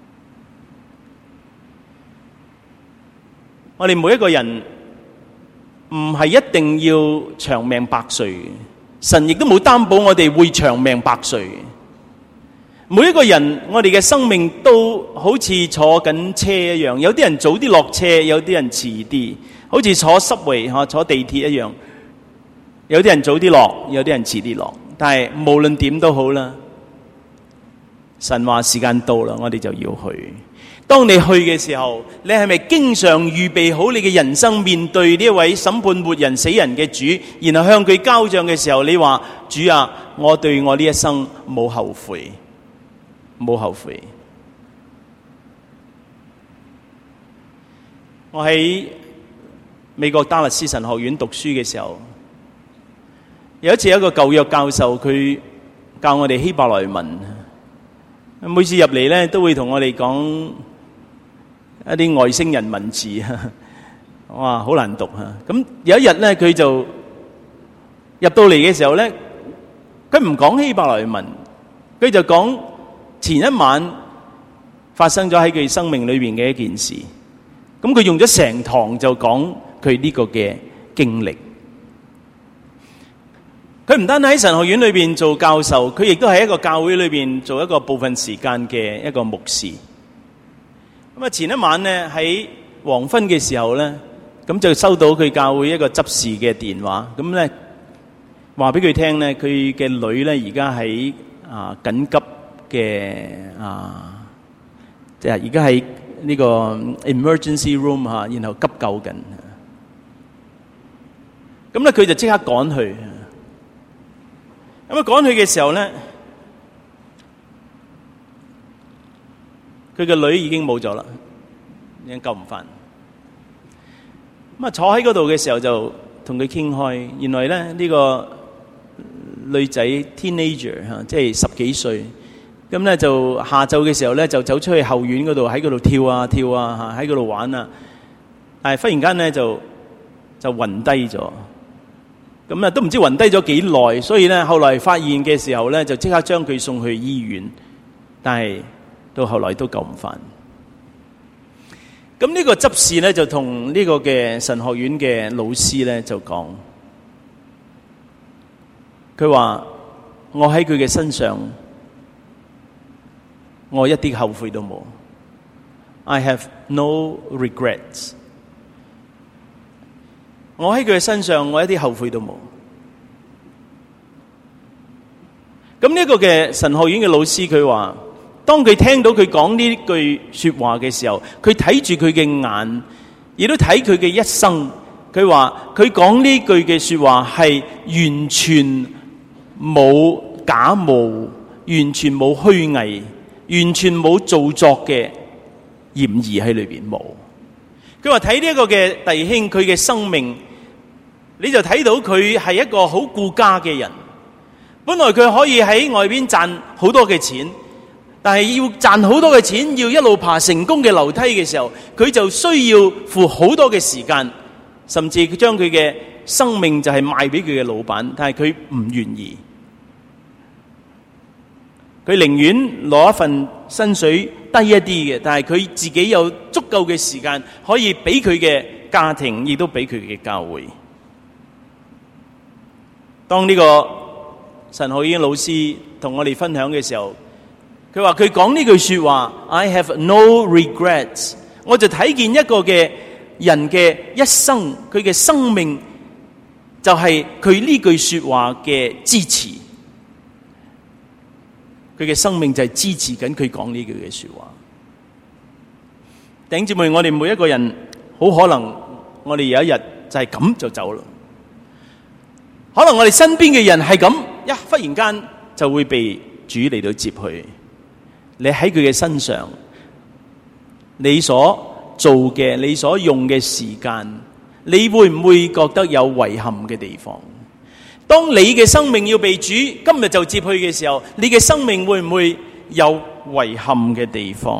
我哋每一個人唔係一定要長命百歲嘅，神亦都冇擔保我哋會長命百歲嘅。每一個人，我哋嘅生命都好似坐緊車一樣，有啲人早啲落車，有啲人遲啲，好似坐subway坐地鐵一樣，有啲人早啲落，有啲人遲啲落。但係無論點都好啦，神話時間到啦，我哋就要去。當你去嘅時候，你係咪經常預備好你嘅人生，面對呢一位審判活人死人嘅主，然後向佢交賬嘅時候，你話主啊，我對我呢一生冇後悔，冇後悔。我喺美國達勒斯神學院讀書嘅時候，有一次有一個舊約教授，佢教我哋希伯來文，每次入嚟咧都會同我哋講一啲外星人文字，哇，好難讀啊！咁有一日咧，佢就入到嚟嘅時候咧，佢唔講希伯來文，佢就講前一晚發生咗喺佢生命裏邊嘅一件事。咁佢用咗成堂就講佢呢個嘅經歷。佢唔單單喺神學院裏邊做教授，佢亦都喺一個教會裏邊做一個部分時間嘅一個牧師。咁啊，前一晚咧喺黃昏嘅時候咧，咁就收到佢教會一個執事嘅電話，咁咧話俾佢聽咧，佢嘅女咧而家喺緊急嘅即係而家喺呢個 emergency room 然後急救緊。咁咧佢就即刻趕去。咁趕去嘅時候咧，佢嘅女已經冇咗啦，已經救唔翻。咁坐喺嗰度嘅時候就同佢傾開，原來咧呢個女仔 teenager 即係10幾歲，咁咧就下晝嘅時候咧就走出去後院嗰度，喺嗰度跳啊跳啊喺嗰度玩啊，但係忽然間咧就暈低咗。咁啊，都唔知暈低咗幾耐，所以咧後來發現嘅時候咧，就即刻將佢送去醫院，但係到後來都救唔翻。咁呢個執事咧就同呢個嘅神學院嘅老師咧就講，佢話我喺佢嘅身上，我一啲後悔都冇。I have no regrets。我喺佢嘅身上，我一啲後悔都冇。咁呢個嘅神學院嘅老師佢話，當佢聽到佢講呢句說話嘅時候，佢睇住佢嘅眼，亦都睇佢嘅一生。佢話佢講呢句嘅說話係完全冇假冒，完全冇虛偽，完全冇做作嘅嫌疑喺裏邊，冇。佢話睇呢一個嘅弟兄，佢嘅生命，你就睇到佢係一個好顧家嘅人。本來佢可以喺外邊賺好多嘅錢，但係要賺好多嘅錢，要一路爬成功嘅樓梯嘅時候，佢就需要付好多嘅時間，甚至佢將佢嘅生命就係賣俾佢嘅老闆，但係佢唔願意。佢寧願攞一份薪水低一啲嘅，但係佢自己有足夠嘅時間可以俾佢嘅家庭，亦都俾佢嘅教會。當呢個神學院老師同我哋分享嘅時候，佢話佢講呢句說話 I have no regrets， 我就睇見一個嘅人嘅一生，佢嘅生命就係佢呢句說話嘅支持，佢嘅生命就係支持緊佢講呢句嘅說話。弟兄姊妹，我哋每一個人好可能我哋有一日就係咁就走啦，可能我哋身邊嘅人係咁，忽然間就會被主嚟到接去。你喺佢嘅身上，你所做嘅，你所用嘅時間，你會唔會覺得有遺憾嘅地方？當你嘅生命要被主今日就接去嘅時候，你嘅生命會唔會有遺憾嘅地方？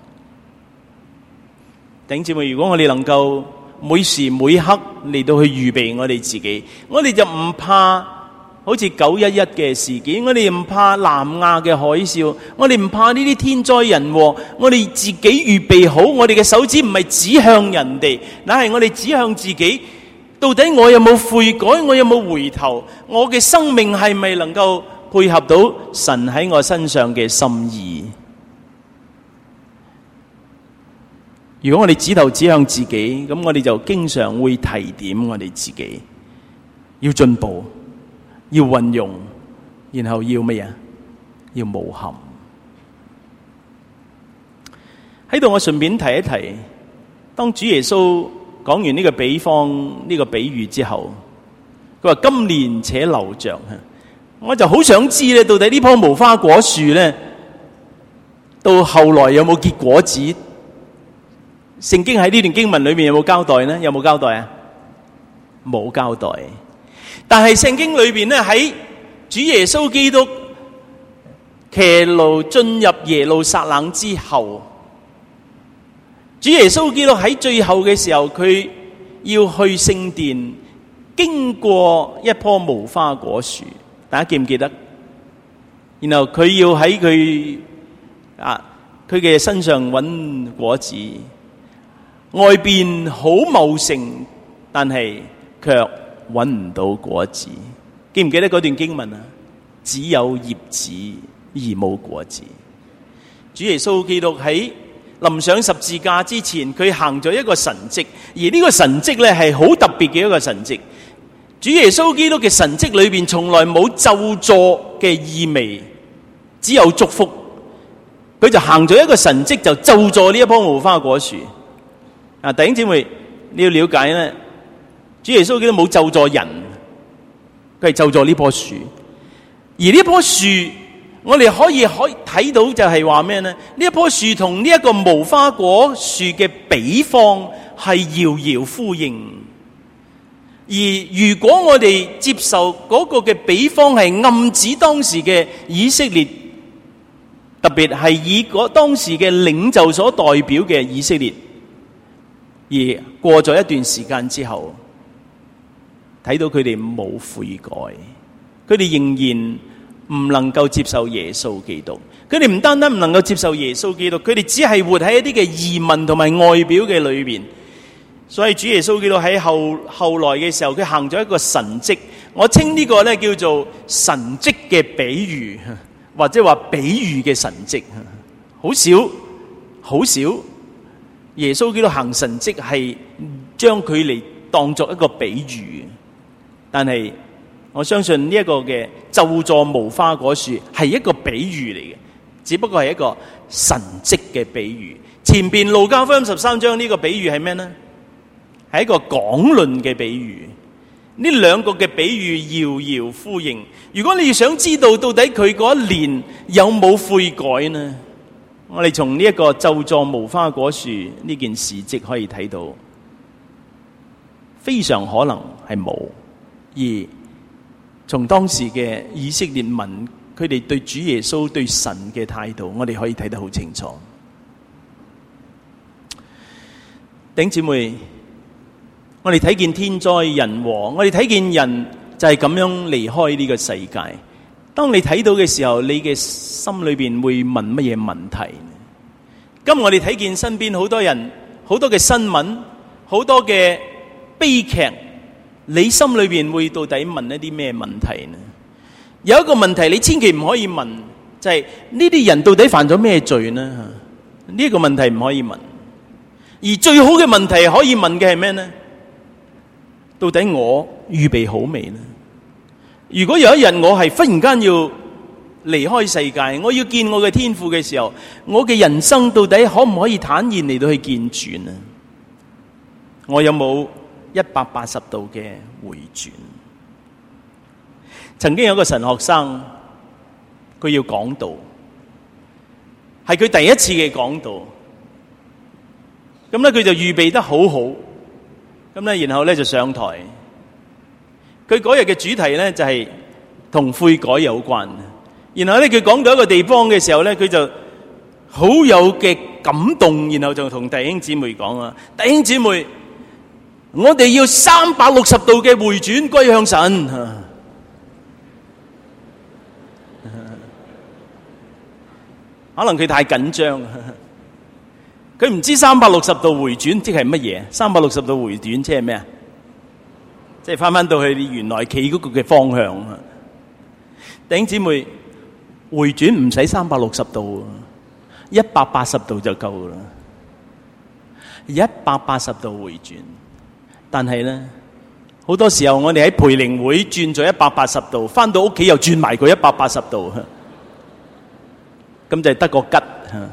弟兄姊妹，如果我哋能夠每時每刻嚟到去預備我哋自己，我哋就唔怕好似911嘅事件，我哋唔怕南亞嘅海嘯，我哋唔怕呢啲天災人禍，我哋自己預備好，我哋嘅手指唔係指向人哋，乃係我哋指向自己。到底我有冇悔改？我有冇回頭？我嘅生命係咪能夠配合到神喺我身上嘅心意？如果我哋指頭指向自己，咁我哋就經常會提點我哋自己，要進步，要運用，然後要乜嘢？要無憾。喺度我順便提一提，當主耶穌講完呢個比方、呢個比喻之後，佢話今年且留着，我就好想知咧，到底呢棵無花果樹咧，到後來有冇結果子？聖經喺呢段經文裏面有冇交代呢？有冇交代啊？冇交代。但係聖經裏邊咧，喺主耶穌基督騎驢進入耶路撒冷之後，主耶穌基督喺最後嘅時候，佢要去聖殿，經過一棵無花果樹，大家記唔記得？然後佢要喺佢嘅身上揾果子，外邊好茂盛，但係卻揾唔到果子。記唔記得嗰段經文啊？只有葉子而冇果子。主耶穌基督喺臨上十字架之前，佢行咗一個神蹟，而呢個神蹟咧係好特別嘅一個神蹟。主耶穌基督嘅神蹟裏邊從來冇咒詛嘅意味，只有祝福。佢就行咗一個神蹟，就咒詛呢一棵無花果樹。弟兄姊妹，你要了解咧，主耶穌基督冇咒詛人，佢係咒詛呢棵樹。而呢棵樹，我哋可以睇到就係話咩呢？呢一棵樹同呢一個無花果樹嘅比方係遙遙呼應。而如果我哋接受嗰個嘅比方，係暗指當時嘅以色列，特別係以當時嘅領袖所代表嘅以色列，而過咗一段時間之後，睇到佢哋冇悔改，佢哋仍然唔能夠接受耶穌基督。佢哋唔單單唔能夠接受耶穌基督，佢哋只係活喺一啲嘅儀文同埋外表嘅裏邊。所以主耶穌基督喺後來嘅時候，佢行咗一個神蹟，我稱呢個咧叫做神蹟嘅比喻，或者話比喻嘅神蹟。好少耶穌基督行神蹟係將佢嚟當作一個比喻。但係我相信呢一個嘅咒詛無花果樹係一個比喻嚟嘅，只不過係一個神蹟嘅比喻。前邊路加福音13章呢個比喻係咩呢？係一個講論嘅比喻。呢兩個嘅比喻遙遙呼應。如果你想知道到底佢嗰一年有冇悔改呢？我哋從呢一個咒詛無花果樹呢件事蹟可以睇到，非常可能係冇。而從當時嘅以色列民，佢哋對主耶穌對神嘅態度，我哋可以睇得好清楚。弟兄姊妹，我哋睇見天災人禍，我哋睇見人就係咁樣離開呢個世界。當你睇到嘅時候，你嘅心裏邊會問乜嘢問題？今日我哋睇見身邊好多人，好多嘅新聞，好多嘅悲劇，你心裏邊會到底問一啲咩問題呢？有一個問題你千祈唔可以問，就係呢啲人到底犯咗咩罪呢？呢個問題唔可以問。而最好嘅問題可以問嘅係咩呢？到底我預備好未呢？如果有一日我係忽然間要離開世界，我要見我嘅天父嘅時候，我嘅人生到底可唔可以坦然嚟到去見主呢？我有冇180度嘅回轉？曾經有個神學生，佢要講道，係佢第一次嘅講道。咁咧佢就預備得好好，咁咧然後咧就上台。佢嗰日嘅主題咧就係同悔改有關。然後咧佢講到一個地方嘅時候咧，佢就好有嘅感動，然後就同弟兄姊妹講啊，弟兄姊妹，我哋要360度嘅回轉歸向神。 可能佢太緊張，佢唔知360度回轉即係乜嘢？360度回轉即係咩啊？即係翻到去你原來企嗰個嘅方向。弟兄姊妹，回轉唔使360度，180度就夠啦。180度回轉，但係咧好多時候我哋喺培靈會轉咗180度，翻到屋企又轉埋個180度，咁就得個吉。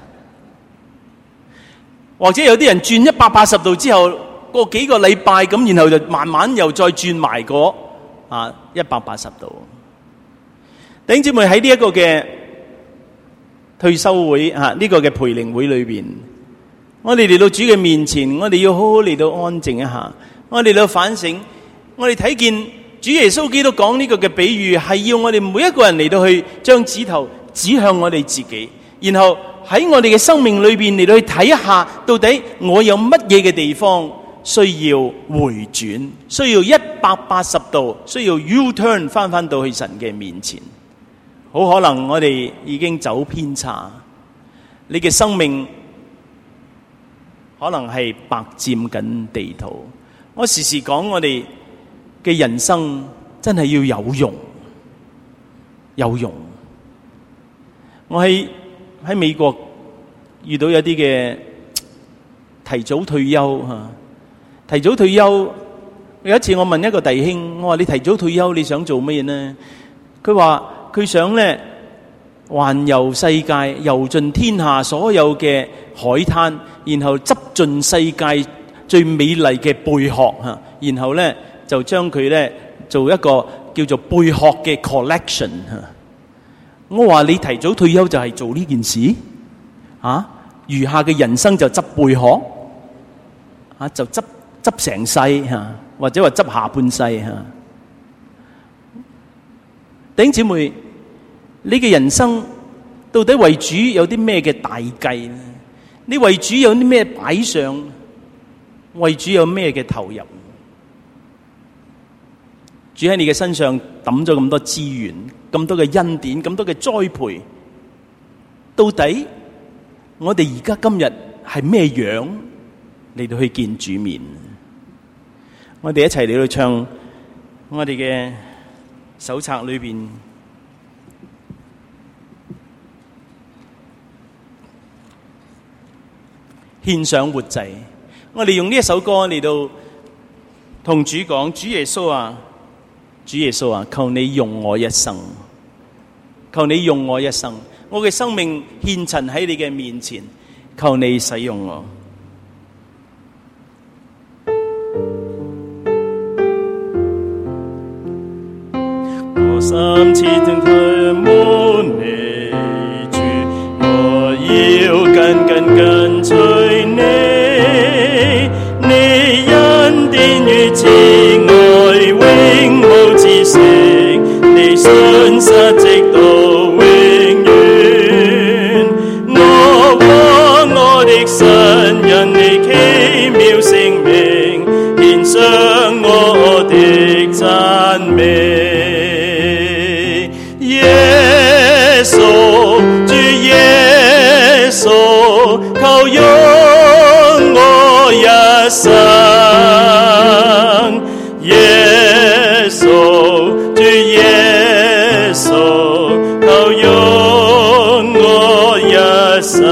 或者有啲人轉180度之後，過幾個禮拜咁，然後就慢慢又再轉埋個180度。弟兄姊妹，喺呢一個嘅退修會呢個嘅培靈會裏邊，我哋嚟到主嘅面前，我哋要好好嚟到安靜一下，我哋嚟到反省，我哋睇見主耶穌基督講呢個嘅比喻，係要我哋每一個人嚟到去將指頭指向我哋自己，然後喺我哋嘅生命裏邊嚟到去睇一下，到底我有乜嘢嘅地方需要回轉，需要180度，需要 U-turn 翻到去神嘅面前。好可能我哋已經走偏差，你嘅生命可能係白佔緊地圖。我時時講，我哋嘅人生真係要有用，有用。我喺美國遇到有啲嘅提早退休提早退休。有一次我問一個弟兄，我話你提早退休你想做乜嘢呢？佢話佢想咧環遊世界，遊盡天下所有嘅海灘，然後執盡世界最美麗嘅貝殼然後咧就將佢咧做一個叫做貝殼嘅 collection 我話你提早退休就係做呢件事餘下嘅人生就執貝殼就執成世或者話執下半世弟兄姊妹，你嘅人生到底為主有啲咩嘅大計呢？你為主有啲咩擺上？為主有咩嘅投入？主喺你嘅身上抌咗咁多資源，咁多嘅恩典，咁多嘅栽培，到底我哋而家今日係咩樣嚟到去見主面？我哋一齊嚟到唱我哋嘅手冊裏邊獻上活祭。我哋用呢一首歌嚟到同主講：主耶穌啊，主耶穌啊，求你用我一生，求你用我一生，我嘅生命獻陳喺你嘅面前，求你使用我。我深切地渴慕你主，我要緊緊跟隨你，你恩典與慈愛永無止息，你信實直到永遠。我和我的神因你奇妙聖名，獻上我的讚美。耶穌，主耶穌，求用我一生。耶穌，主耶穌，求用我一生。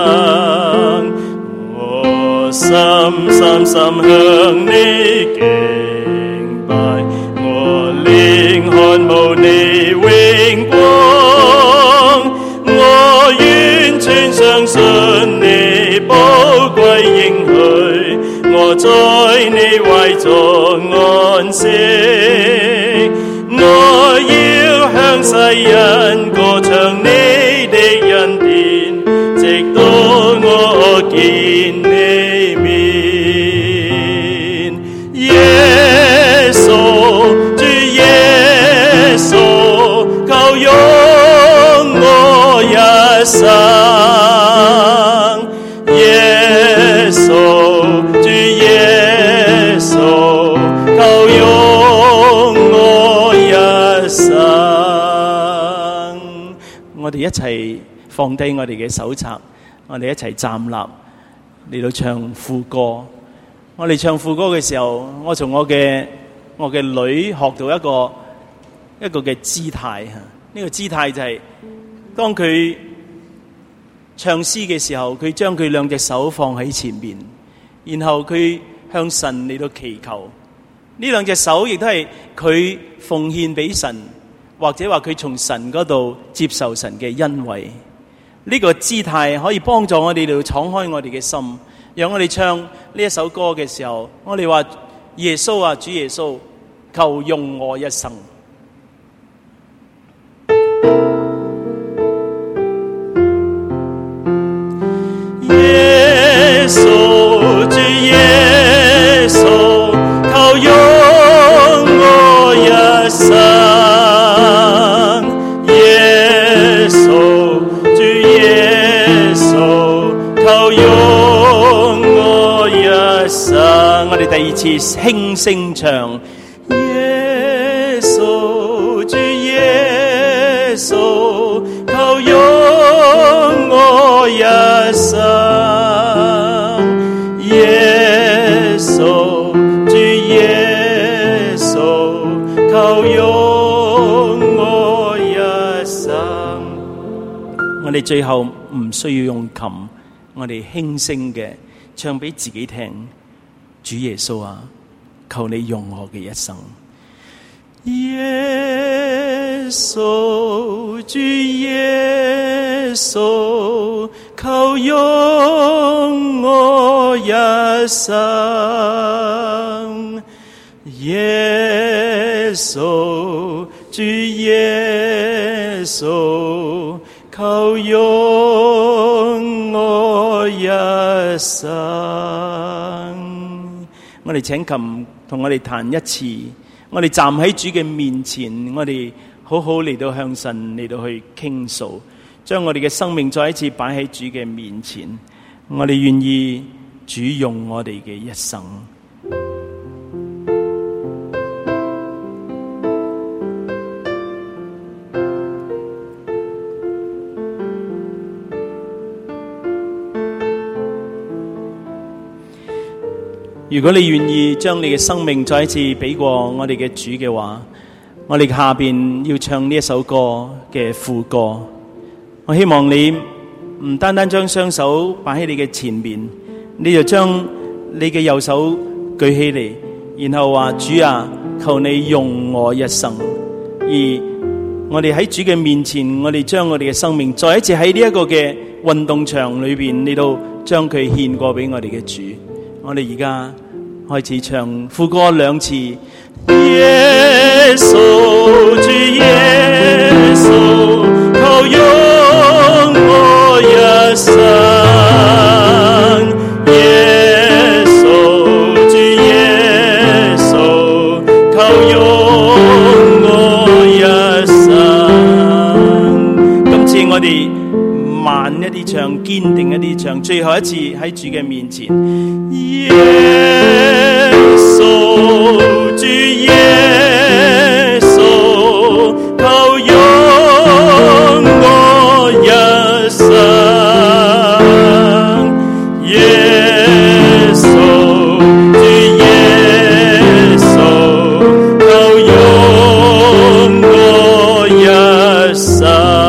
我深深向你敬拜，我靈渴慕你榮光，我完全相信你寶貴應許，我在你懷中安息。我要向世人歌唱你的恩典，直到我見你面。耶穌，主耶穌，求用我一生。耶穌，主耶穌，求用我一生。我哋一齊放低我哋嘅手冊，我哋一齊站立嚟到唱副歌。我哋唱副歌嘅時候，我從我嘅女學到一個嘅姿態。呢個姿態就係當佢唱詩嘅時候，佢將佢兩隻手放喺前面，然後佢向神嚟到祈求。呢兩隻手亦都係佢奉獻俾神，或者話佢從神嗰度接受神嘅恩惠。呢個姿態可以幫助我哋嚟到敞開我哋嘅心，讓我哋唱呢一首歌嘅時候，我哋話耶穌啊，主耶穌，求用我一生。耶穌，主耶穌，求用我一生。耶穌，主耶穌，求用我一生。我哋第二次輕聲唱。耶穌，主耶穌，求用我一生。耶穌，主耶穌，求用我一生。我哋最後唔需要用琴，我哋輕聲嘅唱俾自己聽。主耶穌啊，求你用我嘅一生。耶穌，主耶穌，求用我一生。耶穌，主耶穌，求用我一生。我哋請琴同我哋彈一次，我哋站喺主嘅面前，我哋好好嚟到向神嚟到去傾訴，將我哋嘅生命再一次擺喺主嘅面前。我哋願意主用我哋嘅一生。如果你願意將你嘅生命再一次俾過我哋嘅主嘅話，我哋下邊要唱呢一首歌嘅副歌。我希望你唔單單將雙手擺喺你嘅前面，你就將你嘅右手舉起嚟，然後話主啊，求你用我一生。而我哋喺主嘅面前，我哋將我哋嘅生命再一次喺呢一個嘅運動場裏邊，你都將佢獻過俾我哋嘅主。我哋而家開始唱副歌兩次。耶穌，主耶穌，求用我一生。耶穌，主耶穌，求用我一生。今次我哋慢一啲唱，堅定一啲唱，最後一次喺主嘅面前。耶穌，主耶穌，求用我一生。耶穌，主耶穌，求用我一生。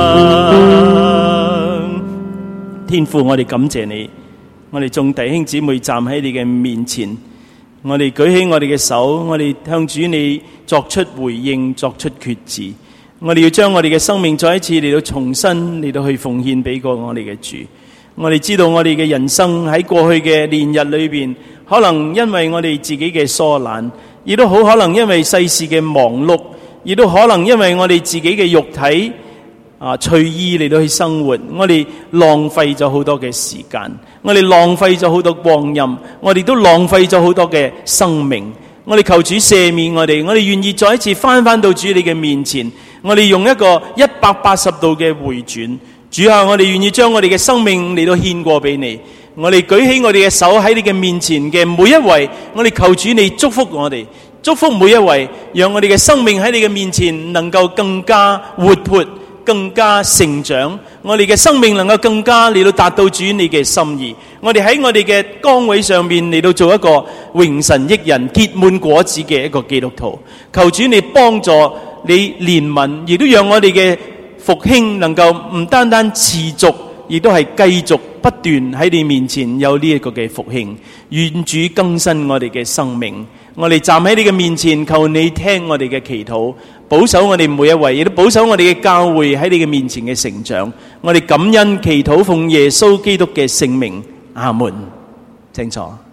天父，我哋感謝你，我哋眾弟兄姊妹站喺你嘅面前，我哋舉起我哋嘅手，我哋向主你作出回應，作出決志。我哋要將我哋嘅生命再一次嚟到重新嚟到去奉獻俾過我哋嘅主。我哋知道我哋嘅人生喺過去嘅年日裏邊，可能因為我哋自己嘅疏懶，亦都好可能因為世事嘅忙碌，亦都可能因為我哋自己嘅肉體隨意嚟到去生活，我哋浪費咗好多嘅時間，我哋浪費咗好多光陰，我哋都浪費咗好多嘅生命。我哋求主赦免我哋，我哋願意再一次翻到主你嘅面前，我哋用一個180度嘅回轉。主啊，我哋願意將我哋嘅生命嚟到獻過俾你。我哋舉起我哋嘅手喺你嘅面前嘅每一位，我哋求主你祝福我哋，祝福每一位，讓我哋嘅生命喺你嘅面前能夠更加活潑， 更加成長，我哋嘅生命能夠更加嚟到達到主你嘅心意。我哋喺我哋嘅崗位上面嚟到做一個榮神益人、結滿果子嘅一個基督徒。求主你幫助，你憐憫，亦都讓我哋嘅復興能夠唔單單持續，亦都係繼續不斷喺你面前有呢一個嘅復興。願主更新我哋嘅生命。我哋站喺你嘅面前，求你聽我哋嘅祈禱，保守我哋每一位，亦都保守我哋嘅教會喺你嘅面前嘅成長。我哋感恩祈禱，奉耶穌基督嘅聖名，阿門。請坐。